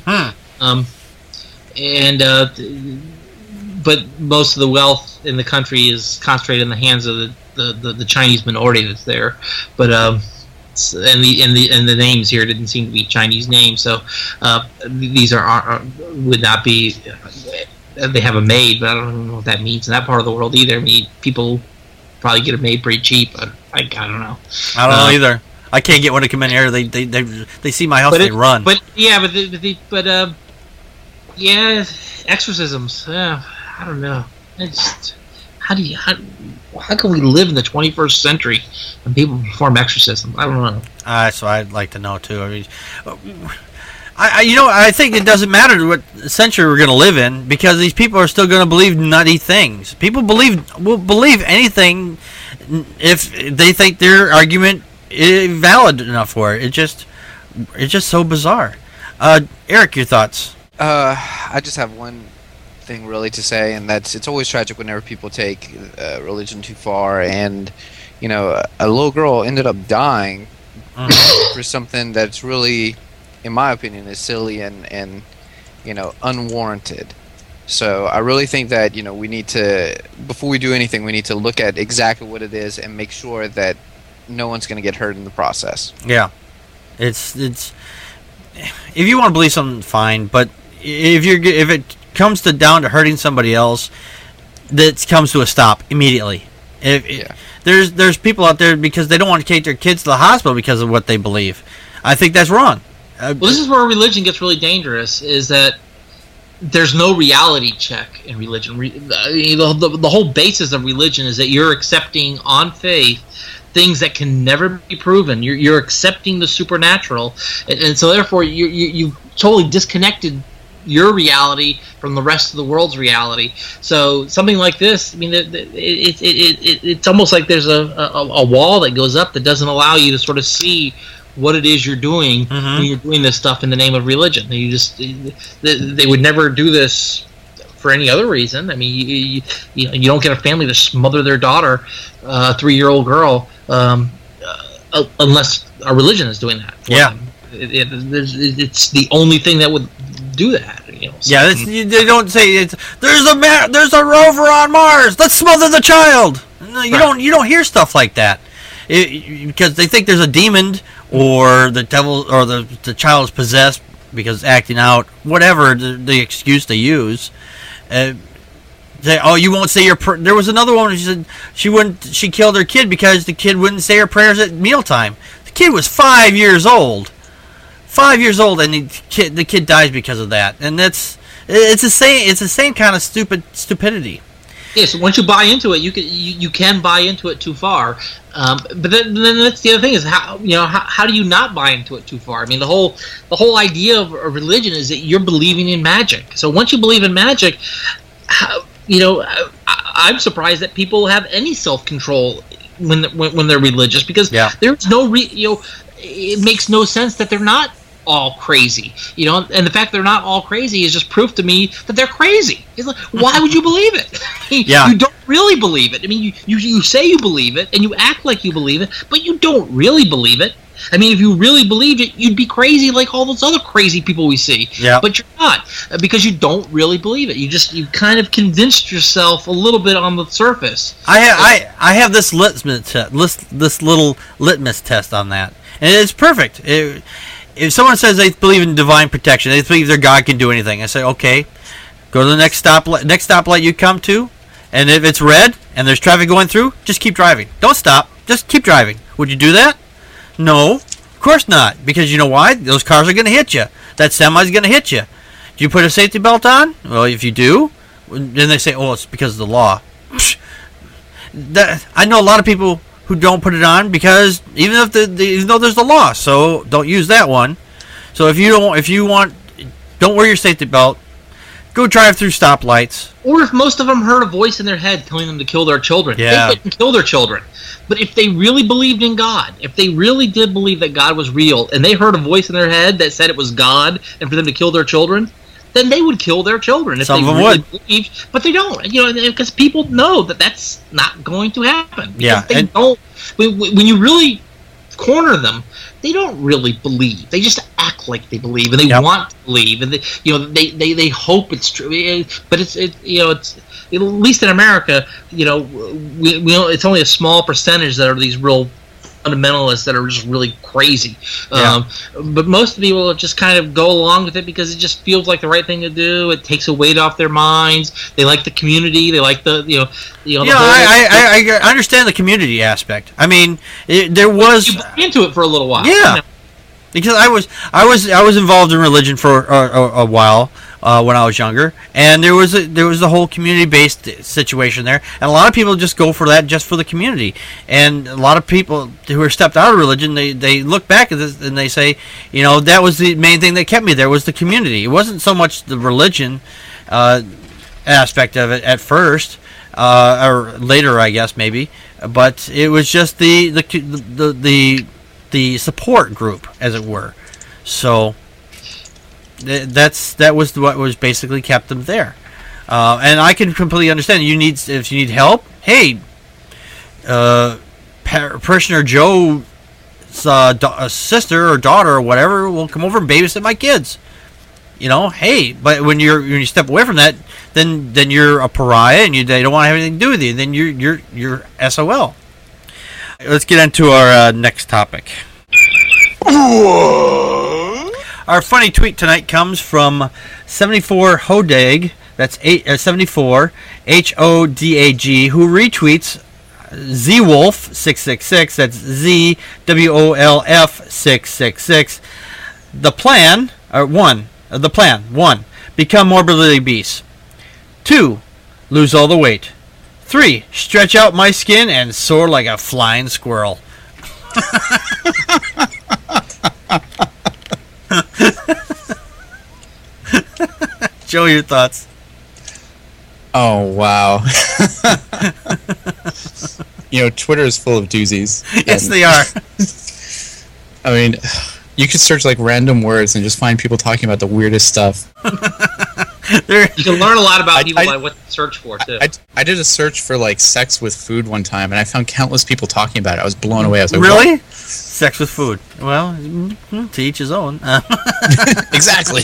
D: But most of the wealth in the country is concentrated in the hands of the Chinese minority that's there. But and the names here didn't seem to be Chinese names, so these would not be. They have a maid, but I don't know what that means in that part of the world either. I mean, people probably get a maid pretty cheap. But I don't know.
A: I don't know either. I can't get one to come in here. They see my house, they run.
D: But exorcisms. I don't know. It's how can we live in the 21st century and people perform exorcisms? I don't know.
A: So I'd like to know too. I mean, I think it doesn't matter what century we're going to live in, because these people are still going to believe nutty things. People will believe anything if they think their argument is valid enough for it. It's just so bizarre. Eric, your thoughts?
E: I just have one thing really to say, and that's it's always tragic whenever people take religion too far. And a little girl ended up dying for something that's really, in my opinion, is silly and unwarranted. So I really think that we need to, before we do anything, we need to look at exactly what it is and make sure that no one's going to get hurt in the process.
A: Yeah, it's if you want to believe something, fine, but if it comes down to hurting somebody else, that comes to a stop immediately. There's people out there because they don't want to take their kids to the hospital because of what they believe. I think that's wrong.
D: Well, this is where religion gets really dangerous, is that there's no reality check in religion. The whole basis of religion is that you're accepting on faith things that can never be proven. You're accepting the supernatural, and so therefore you totally disconnected your reality from the rest of the world's reality. So something like this, I mean, it's almost like there's a wall that goes up that doesn't allow you to sort of see what it is you're doing when you're doing this stuff in the name of religion. They would never do this for any other reason. I mean, you don't get a family to smother their daughter, a 3-year-old girl, unless a religion is doing that.
A: Yeah.
D: It's the only thing that would do that.
A: Yeah, they don't say there's a rover on Mars. Let's smother the child. No, you don't hear stuff like that, because they think there's a demon or the devil or the child is possessed because it's acting out. Whatever the excuse they use. You won't say your prayer. There was another woman. She said she killed her kid because the kid wouldn't say her prayers at mealtime. The kid was 5 years old. 5 years old, and the kid dies because of that. And it's the same kind of stupidity.
D: Yeah, so once you buy into it, you can buy into it too far. But then that's the other thing, is how do you not buy into it too far? I mean, the whole idea of a religion is that you're believing in magic. So once you believe in magic, I'm surprised that people have any self-control when they're religious, because there's no it makes no sense that they're not all crazy, and the fact they're not all crazy is just proof to me that they're crazy. It's like, why would you believe it? You don't really believe it. I mean, you say you believe it and you act like you believe it, but you don't really believe it. I mean, if you really believed it, you'd be crazy like all those other crazy people we see. Yeah. But you're not, because you don't really believe it. You kind of convinced yourself a little bit on the surface.
A: I have this this little litmus test on that, and it's perfect. If someone says they believe in divine protection, they believe their God can do anything, I say, okay, go to the next stoplight you come to, and if it's red and there's traffic going through, just keep driving. Don't stop. Just keep driving. Would you do that? No, of course not, because you know why? Those cars are going to hit you. That semi's going to hit you. Do you put a safety belt on? Well, if you do, then they say, oh, it's because of the law. I know a lot of people who don't put it on because even though there's the law, so don't use that one. So if you want, don't wear your safety belt. Go drive through stoplights.
D: Or if most of them heard a voice in their head telling them to kill their children, they wouldn't kill their children. But if they really believed in God, if they really did believe that God was real, and they heard a voice in their head that said it was God and for them to kill their children, then they would kill their children if
A: Some
D: they
A: of them
D: really
A: would.
D: believed. But they don't, because people know that that's not going to happen. Because
A: Yeah,
D: they
A: and-
D: don't. When you really corner them, they don't really believe. They just act like they believe, and they
A: Yep.
D: want to believe, and they hope it's true. But it's at least in America, it's only a small percentage that are these real fundamentalists that are just really crazy.
A: Yeah.
D: But most people just kind of go along with it because it just feels like the right thing to do. It takes a weight off their minds. They like the community. They like the the whole,
A: I understand the community aspect. I mean, there was
D: you buy into it for a little while.
A: Yeah. Because I was involved in religion for a while when I was younger, and there was a whole community based situation there, and a lot of people just go for that just for the community, and a lot of people who are stepped out of religion, they look back at this and they say, that was the main thing that kept me there was the community. It wasn't so much the religion aspect of it at first, or later I guess maybe, but it was just the support group, as it were. So that was what was basically kept them there. And I can completely understand. If you need help, hey, parishioner Joe's sister or daughter or whatever will come over and babysit my kids. Hey, but when you step away from that, then you're a pariah and they don't want to have anything to do with you. Then you're SOL. Let's get into our next topic. Our funny tweet tonight comes from 74 Hodag. That's 74 HODAG, who retweets ZWolf666. That's ZWOLF666. The plan, one, become morbidly obese. 2, lose all the weight. 3, stretch out my skin and soar like a flying squirrel. Joe, your thoughts?
C: Oh, wow. Twitter is full of doozies.
A: Yes,
C: And,
A: they are.
C: I mean, you could search like random words and just find people talking about the weirdest stuff.
A: They're-
D: You can learn a lot about people
C: I-
D: by what to search for too.
C: I did a search for like sex with food one time, and I found countless people talking about it. I was blown away. I was like,
A: Really? Sex with food. Well, to each his own.
C: "What?" Exactly.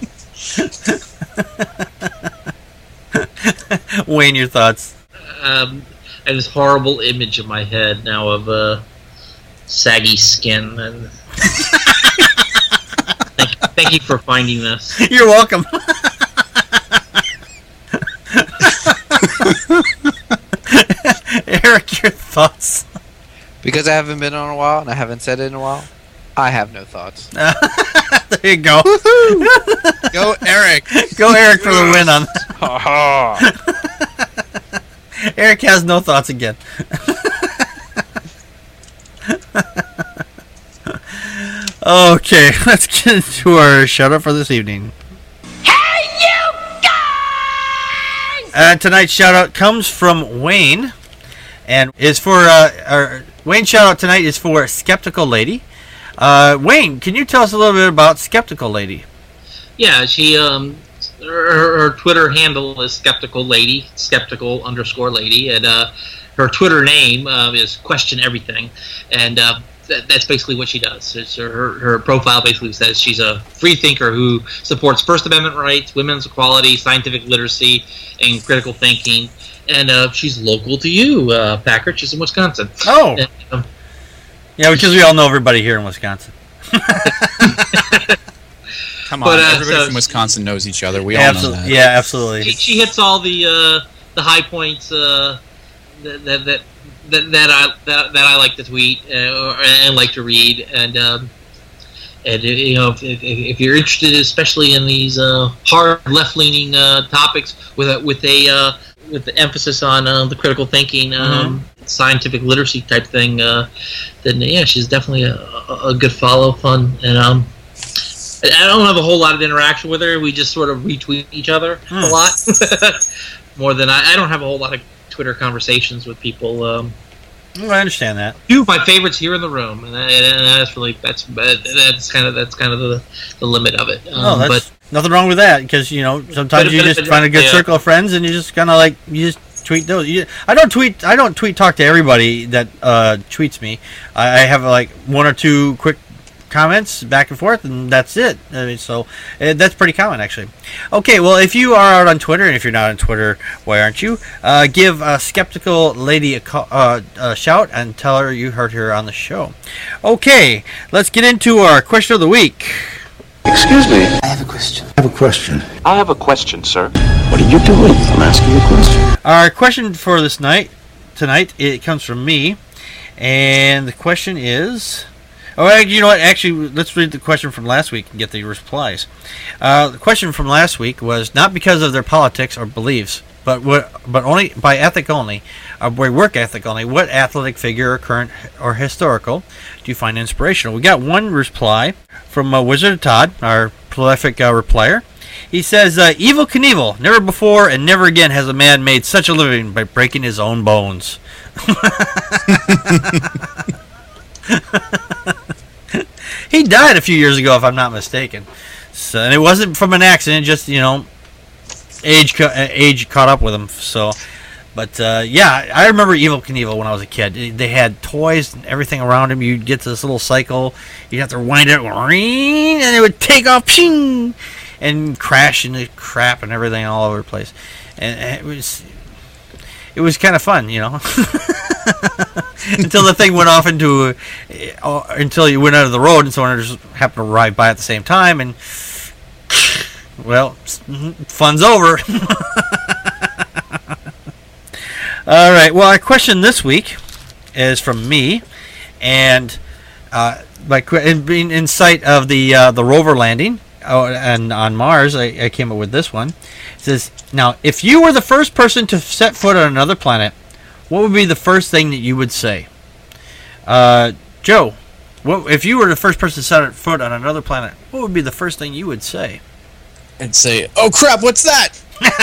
A: Wayne, your thoughts?
D: I have this horrible image in my head now of saggy skin. And thank you for finding this.
A: You're welcome. Eric, your thoughts?
E: Because I haven't been on a while and I haven't said it in a while, I have no thoughts.
A: There you go.
C: Go, Eric.
A: Go, Eric, for the win on.
E: Ha ha!
A: Eric has no thoughts again. Okay, let's get into our shout out for this evening. Tonight's shout out comes from Wayne, and is for our Wayne's shout out tonight is for Skeptical Lady. Wayne, can you tell us a little bit about Skeptical Lady?
D: Yeah, she her Twitter handle is Skeptical Lady, skeptical_lady, and her Twitter name is Question Everything, and that's basically what she does. It's her profile basically says she's a free thinker who supports First Amendment rights, women's equality, scientific literacy, and critical thinking. And she's local to you, Packard. She's in Wisconsin.
A: Oh,
D: And,
A: yeah, because we all know everybody here in Wisconsin.
C: Come on,
D: But,
C: everybody
D: so-
C: from Wisconsin knows each other. We all know that.
A: Yeah, absolutely.
D: she hits all the high points that I like to tweet and like to read, and if you're interested, especially in these hard left-leaning topics with the emphasis on the critical thinking, scientific literacy type thing, then yeah, she's definitely a good follow, fun, and I don't have a whole lot of interaction with her. We just sort of retweet each other a lot, more than I don't have a whole lot of Twitter conversations with people.
A: Well, I understand that.
D: Two of my favorites here in the room, and that's kind of the limit of it.
A: Nothing wrong with that, because sometimes you just find a good circle of friends and you just kind of like you just tweet those. I don't tweet talk to everybody that tweets me. I have like one or two quick comments back and forth, and that's it. I mean, so that's pretty common, actually. Okay, well, if you are out on Twitter, and if you're not on Twitter, why aren't you? Give a skeptical lady a shout and tell her you heard her on the show. Okay, let's get into our question of the week.
F: Excuse me.
G: I have a question.
F: I have a question, sir. What are you doing? I'm asking you a question.
A: Our question for this tonight, it comes from me, and the question is... Oh, you know what? Actually, let's read the question from last week and get the replies. The question from last week was not because of their politics or beliefs, but only by ethic only, or by work ethic only. What athletic figure, current or historical, do you find inspirational? We got one reply from Wizard Todd, our prolific replier. He says, "Evel Knievel. Never before and never again has a man made such a living by breaking his own bones." He died a few years ago, if I'm not mistaken. So, and it wasn't from an accident, just age caught up with him. So, but yeah, I remember Evel Knievel when I was a kid. They had toys and everything around him. You'd get to this little cycle. You'd have to wind it, and it would take off, ping, and crash into crap and everything all over the place. And it was kind of fun, until the thing went off until you went out of the road and someone just happened to ride by at the same time, and well, fun's over. All right. Well, our question this week is from me, and in sight of the rover landing and on Mars, I came up with this one. It says, "Now, if you were the first person to set foot on another planet, what would be the first thing that you would say?" Joe, if you were the first person to set foot on another planet, what would be the first thing you would say?
C: I'd say, "Oh crap, what's that?"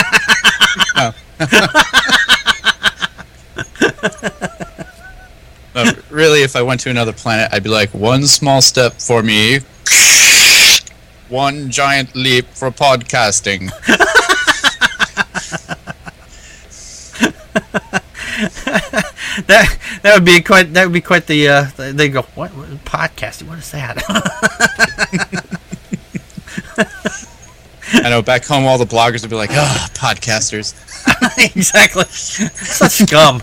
C: No, really, if I went to another planet, I'd be like, "One small step for me, one giant leap for podcasting."
A: That would be quite the they go, what podcasting, what is that?
C: I know, back home all the bloggers would be like, "Oh, podcasters."
A: Exactly. Such scum.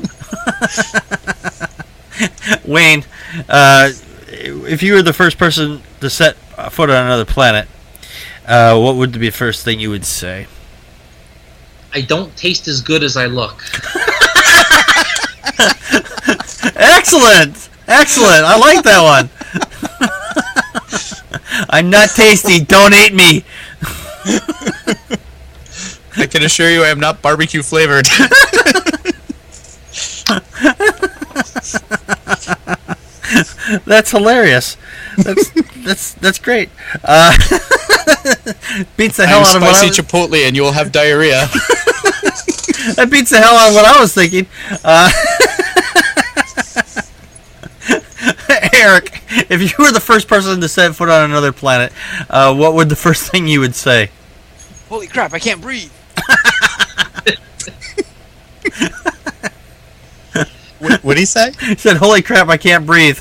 A: Wayne, if you were the first person to set foot on another planet, what would be the first thing you would say?
D: I don't taste as good as I look.
A: Excellent! I like that one. I'm not tasty. Don't eat me.
C: I can assure you I am not barbecue flavored.
A: That's hilarious. That's great. Beats the hell out of what
C: spicy chipotle, and you will have diarrhea.
A: That beats the hell out of what I was thinking. Eric, if you were the first person to set foot on another planet, what would the first thing you would say?
E: Holy crap, I can't breathe.
C: What did he say?
A: He said, "Holy crap, I can't breathe."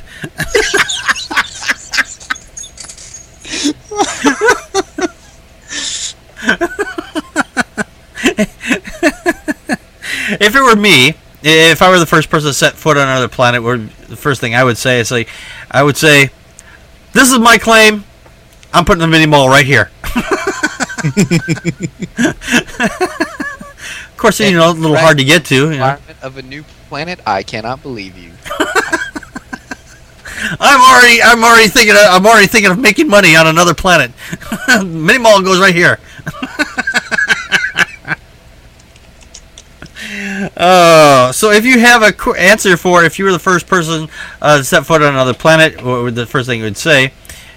A: If it were me, if I were the first person to set foot on another planet, the first thing I would say is I would say, "This is my claim. I'm putting the mini mall right here." Of course, a little hard to get to.
E: Environment of a new planet. I cannot believe you.
A: I'm already thinking of making money on another planet. Mini mall goes right here. So if you have a answer for if you were the first person to set foot on another planet, what would the first thing you would say?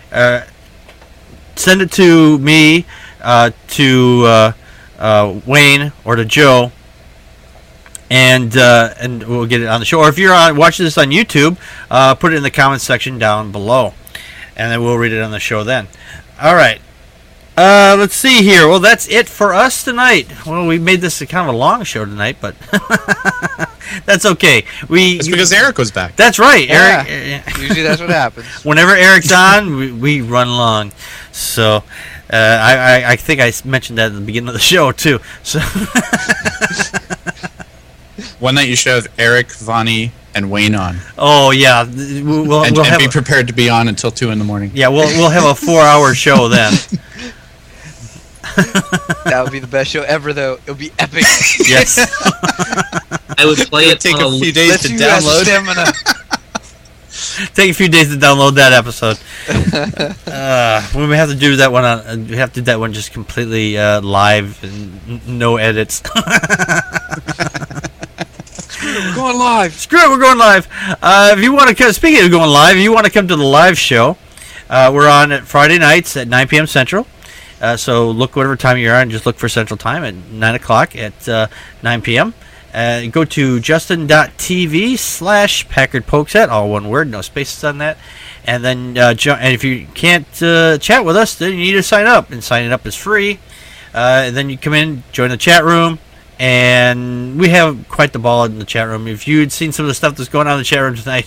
A: Send it to me, to Wayne, or to Joe, and we'll get it on the show. Or if you're watching this on YouTube, put it in the comments section down below, and then we'll read it on the show then. All right. Let's see here. Well, that's it for us tonight. Well, we made this a kind of a long show tonight, but that's okay.
C: It's because Eric was back.
A: That's right,
E: Yeah.
A: Eric.
E: Usually that's what happens.
A: Whenever Eric's on, we run long. So I think I mentioned that at the beginning of the show too. So
C: One night you should have Eric, Vonnie, and Wayne on,
A: oh yeah, we'll
C: and
A: have
C: be
A: a,
C: prepared to be on until 2 in the morning.
A: yeah we'll have a 4-hour show then.
E: That would be the best show ever, though. It would be epic.
A: Yes.
D: I would play
C: It would
D: it
C: take
D: on
C: a few days
E: Let's
C: to
E: use that
C: download.
E: stamina.
A: Take a few days to download that episode. We may have to do that one on. We have to do that one just completely live and no edits.
E: We're going live.
A: Screw it, we're going live. If you want to come, speaking of going live, if you want to come to the live show, we're on at Friday nights at 9 p.m. Central. So look whatever time you're on, just look for Central Time at 9 o'clock at 9 p.m. Go to justin.tv/PackardPokesat, all one word, no spaces on that. And then and if you can't chat with us, then you need to sign up. And signing up is free. And then you come in, join the chat room. And we have quite the ball in the chat room. If you had seen some of the stuff that's going on in the chat room tonight,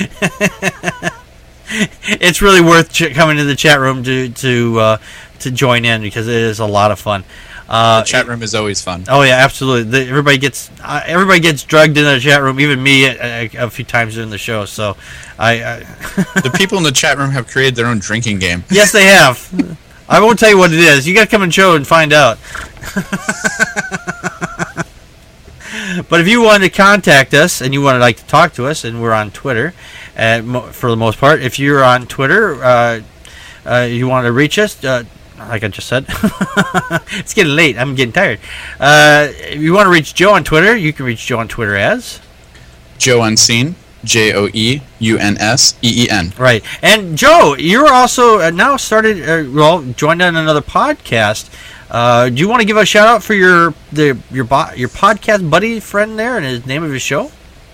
A: it's really worth coming to the chat room to join in, because it is a lot of fun.
C: The chat room is always fun.
A: Oh yeah, absolutely. Everybody gets drugged into the chat room, even me a few times during the show. So
C: The people in the chat room have created their own drinking game.
A: yes, they have. I won't tell you what it is. You got to come and show and find out. But if you want to contact us and you want to like to talk to us, and we're on Twitter, for the most part. If you're on Twitter, you want to reach us, like I just said, it's getting late. I'm getting tired. If you want to reach Joe on Twitter, you can reach Joe on Twitter as
C: Joe Unseen, JoeUnseen.
A: right. And Joe, you're also now started, joined on another podcast. Do you want to give a shout out for your podcast buddy friend there and his name of his show?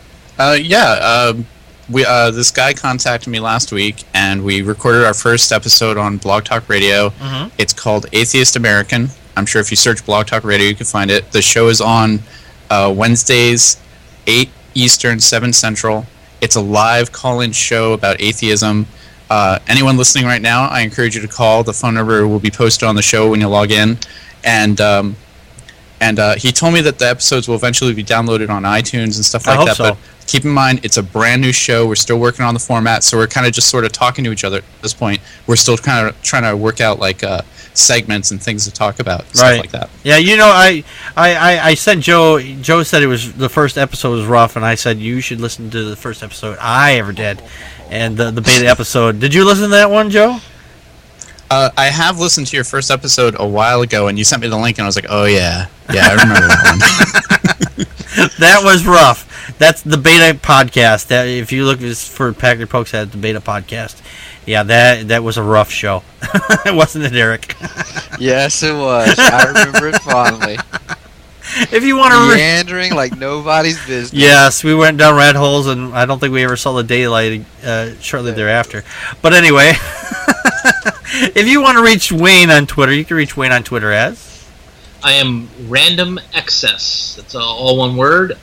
C: This guy contacted me last week, and we recorded our first episode on Blog Talk Radio.
A: Mm-hmm.
C: It's called Atheist American. I'm sure if you search Blog Talk Radio, you can find it. The show is on Wednesdays, 8 Eastern, 7 Central. It's a live call-in show about atheism. Anyone listening right now, I encourage you to call. The phone number will be posted on the show when you log in. And he told me that the episodes will eventually be downloaded on iTunes and stuff
A: I
C: like
A: hope
C: that.
A: so.
C: But keep in mind, it's a brand new show. We're still working on the format, so we're kind of just sort of talking to each other at this point. We're still kind of trying to work out like segments and things to talk about, stuff like that.
A: Yeah, I said Joe said it was the first episode was rough, and I said you should listen to the first episode I ever did, and the beta episode. Did you listen to that one, Joe?
C: I have listened to your first episode a while ago, and you sent me the link, and I was like, oh yeah, I remember that one.
A: That was rough. That's the beta podcast. That if you look for Packard Pokes at the beta podcast, yeah, that was a rough show. Wasn't it, Eric?
E: Yes, it was. I remember it fondly.
A: If you want to
E: Meandering like nobody's business.
A: yes, we went down rat holes, and I don't think we ever saw the daylight shortly thereafter. But anyway, if you want to reach Wayne on Twitter, you can reach Wayne on Twitter as
D: I am Random Excess. That's all one word.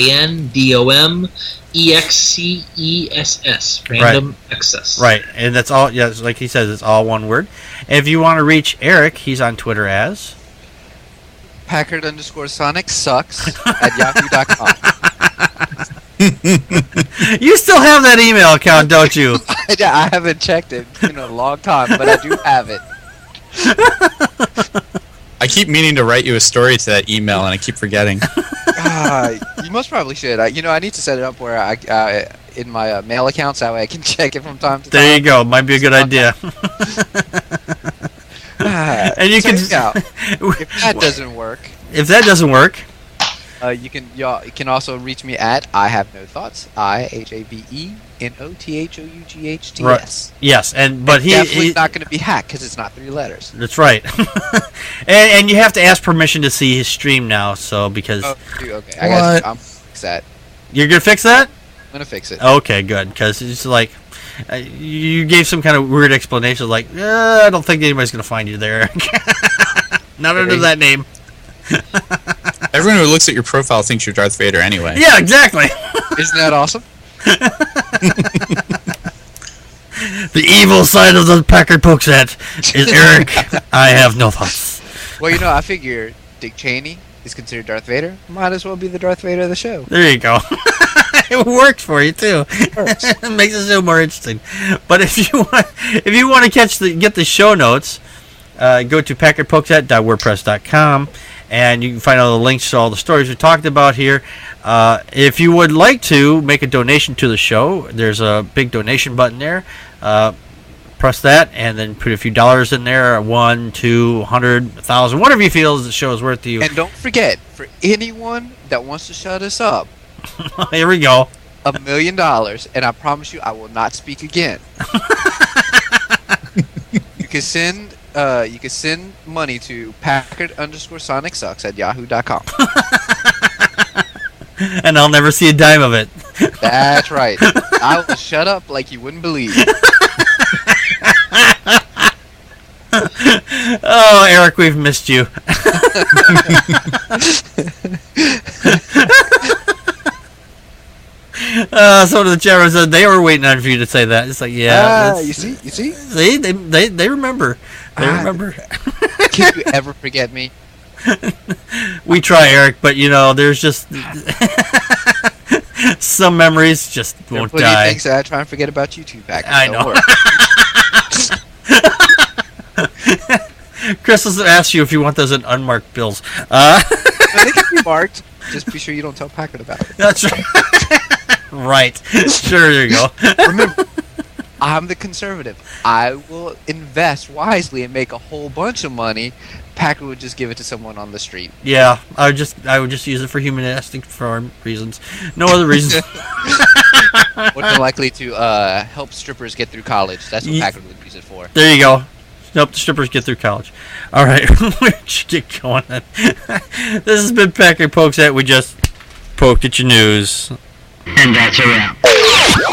D: RANDOMEXCESS. Random Excess.
A: right, and that's all. Yes, like he says, it's all one word. And if you want to reach Eric, he's on Twitter as
E: Packard_Sonic sucks at yahoo.com.
A: You still have that email account, don't you?
E: I haven't checked it in a long time, but I do have it.
C: I keep meaning to write you a story to that email, and I keep forgetting.
E: You most probably should. I need to set it up where I in my mail accounts, that way I can check it from time to time.
A: There you go. Might be a good idea. And you can.
E: If that doesn't work,
A: If that doesn't work,
E: you can also reach me at I have no thoughts. IHAVENOTHOUGHTS.
A: Right. yes, but
E: Definitely
A: he
E: not going to be hacked because it's not 3 letters.
A: that's right. and you have to ask permission to see his stream now. So because
E: Oh, okay.
C: What?
E: I'm gonna fix that.
A: you're gonna fix that.
E: I'm gonna fix it.
A: Okay, good. Because it's like You gave some kind of weird explanation, like, I don't think anybody's going to find you there. Not under that name.
C: Everyone who looks at your profile thinks you're Darth Vader anyway.
A: Yeah, exactly.
E: Isn't that awesome?
A: The evil side of the Packard Pokesat is Eric. I have no thoughts.
E: Well, I figure Dick Cheney is considered Darth Vader. Might as well be the Darth Vader of the show.
A: There you go. It works for you too. It makes the show more interesting. But if you want to get the show notes, go to packardpokesat.wordpress.com, and you can find all the links to all the stories we talked about here. If you would like to make a donation to the show, there's a big donation button there. Press that, and then put a few dollars in there, 1, 2, 100, 1,000, whatever you feel the show is worth to you.
E: And don't forget, for anyone that wants to shut us up,
A: Here we go.
E: $1 million, and I promise you, I will not speak again. You can send money to Packard_SonicSucks@yahoo.com.
A: And I'll never see a dime of it.
E: That's right. I will shut up like you wouldn't believe.
A: Oh, Eric, we've missed you. So the chat room said they were waiting on for you to say that. It's like, yeah.
E: You see?
A: See, they remember. They remember.
E: Can you ever forget me?
A: We try, Eric, but there's just some memories just won't
E: Plenty
A: die.
E: of things that I try and forget about you two, Packard.
A: I
E: Don't
A: know.
E: worry.
A: Chris has asked you if you want those in unmarked bills.
E: No, they can be marked. Just be sure you don't tell Packard about it.
A: That's right. Right. Sure, there you go.
E: Remember, I'm the conservative. I will invest wisely and make a whole bunch of money. Packard would just give it to someone on the street.
A: Yeah, I would just use it for humanistic reasons. No other reasons.
E: More likely to help strippers get through college. That's what Packard would use it for.
A: There you go. Help the strippers get through college. All right, let's get going. This has been Packard Pokesat. We just poked at your news.
B: And that's a wrap.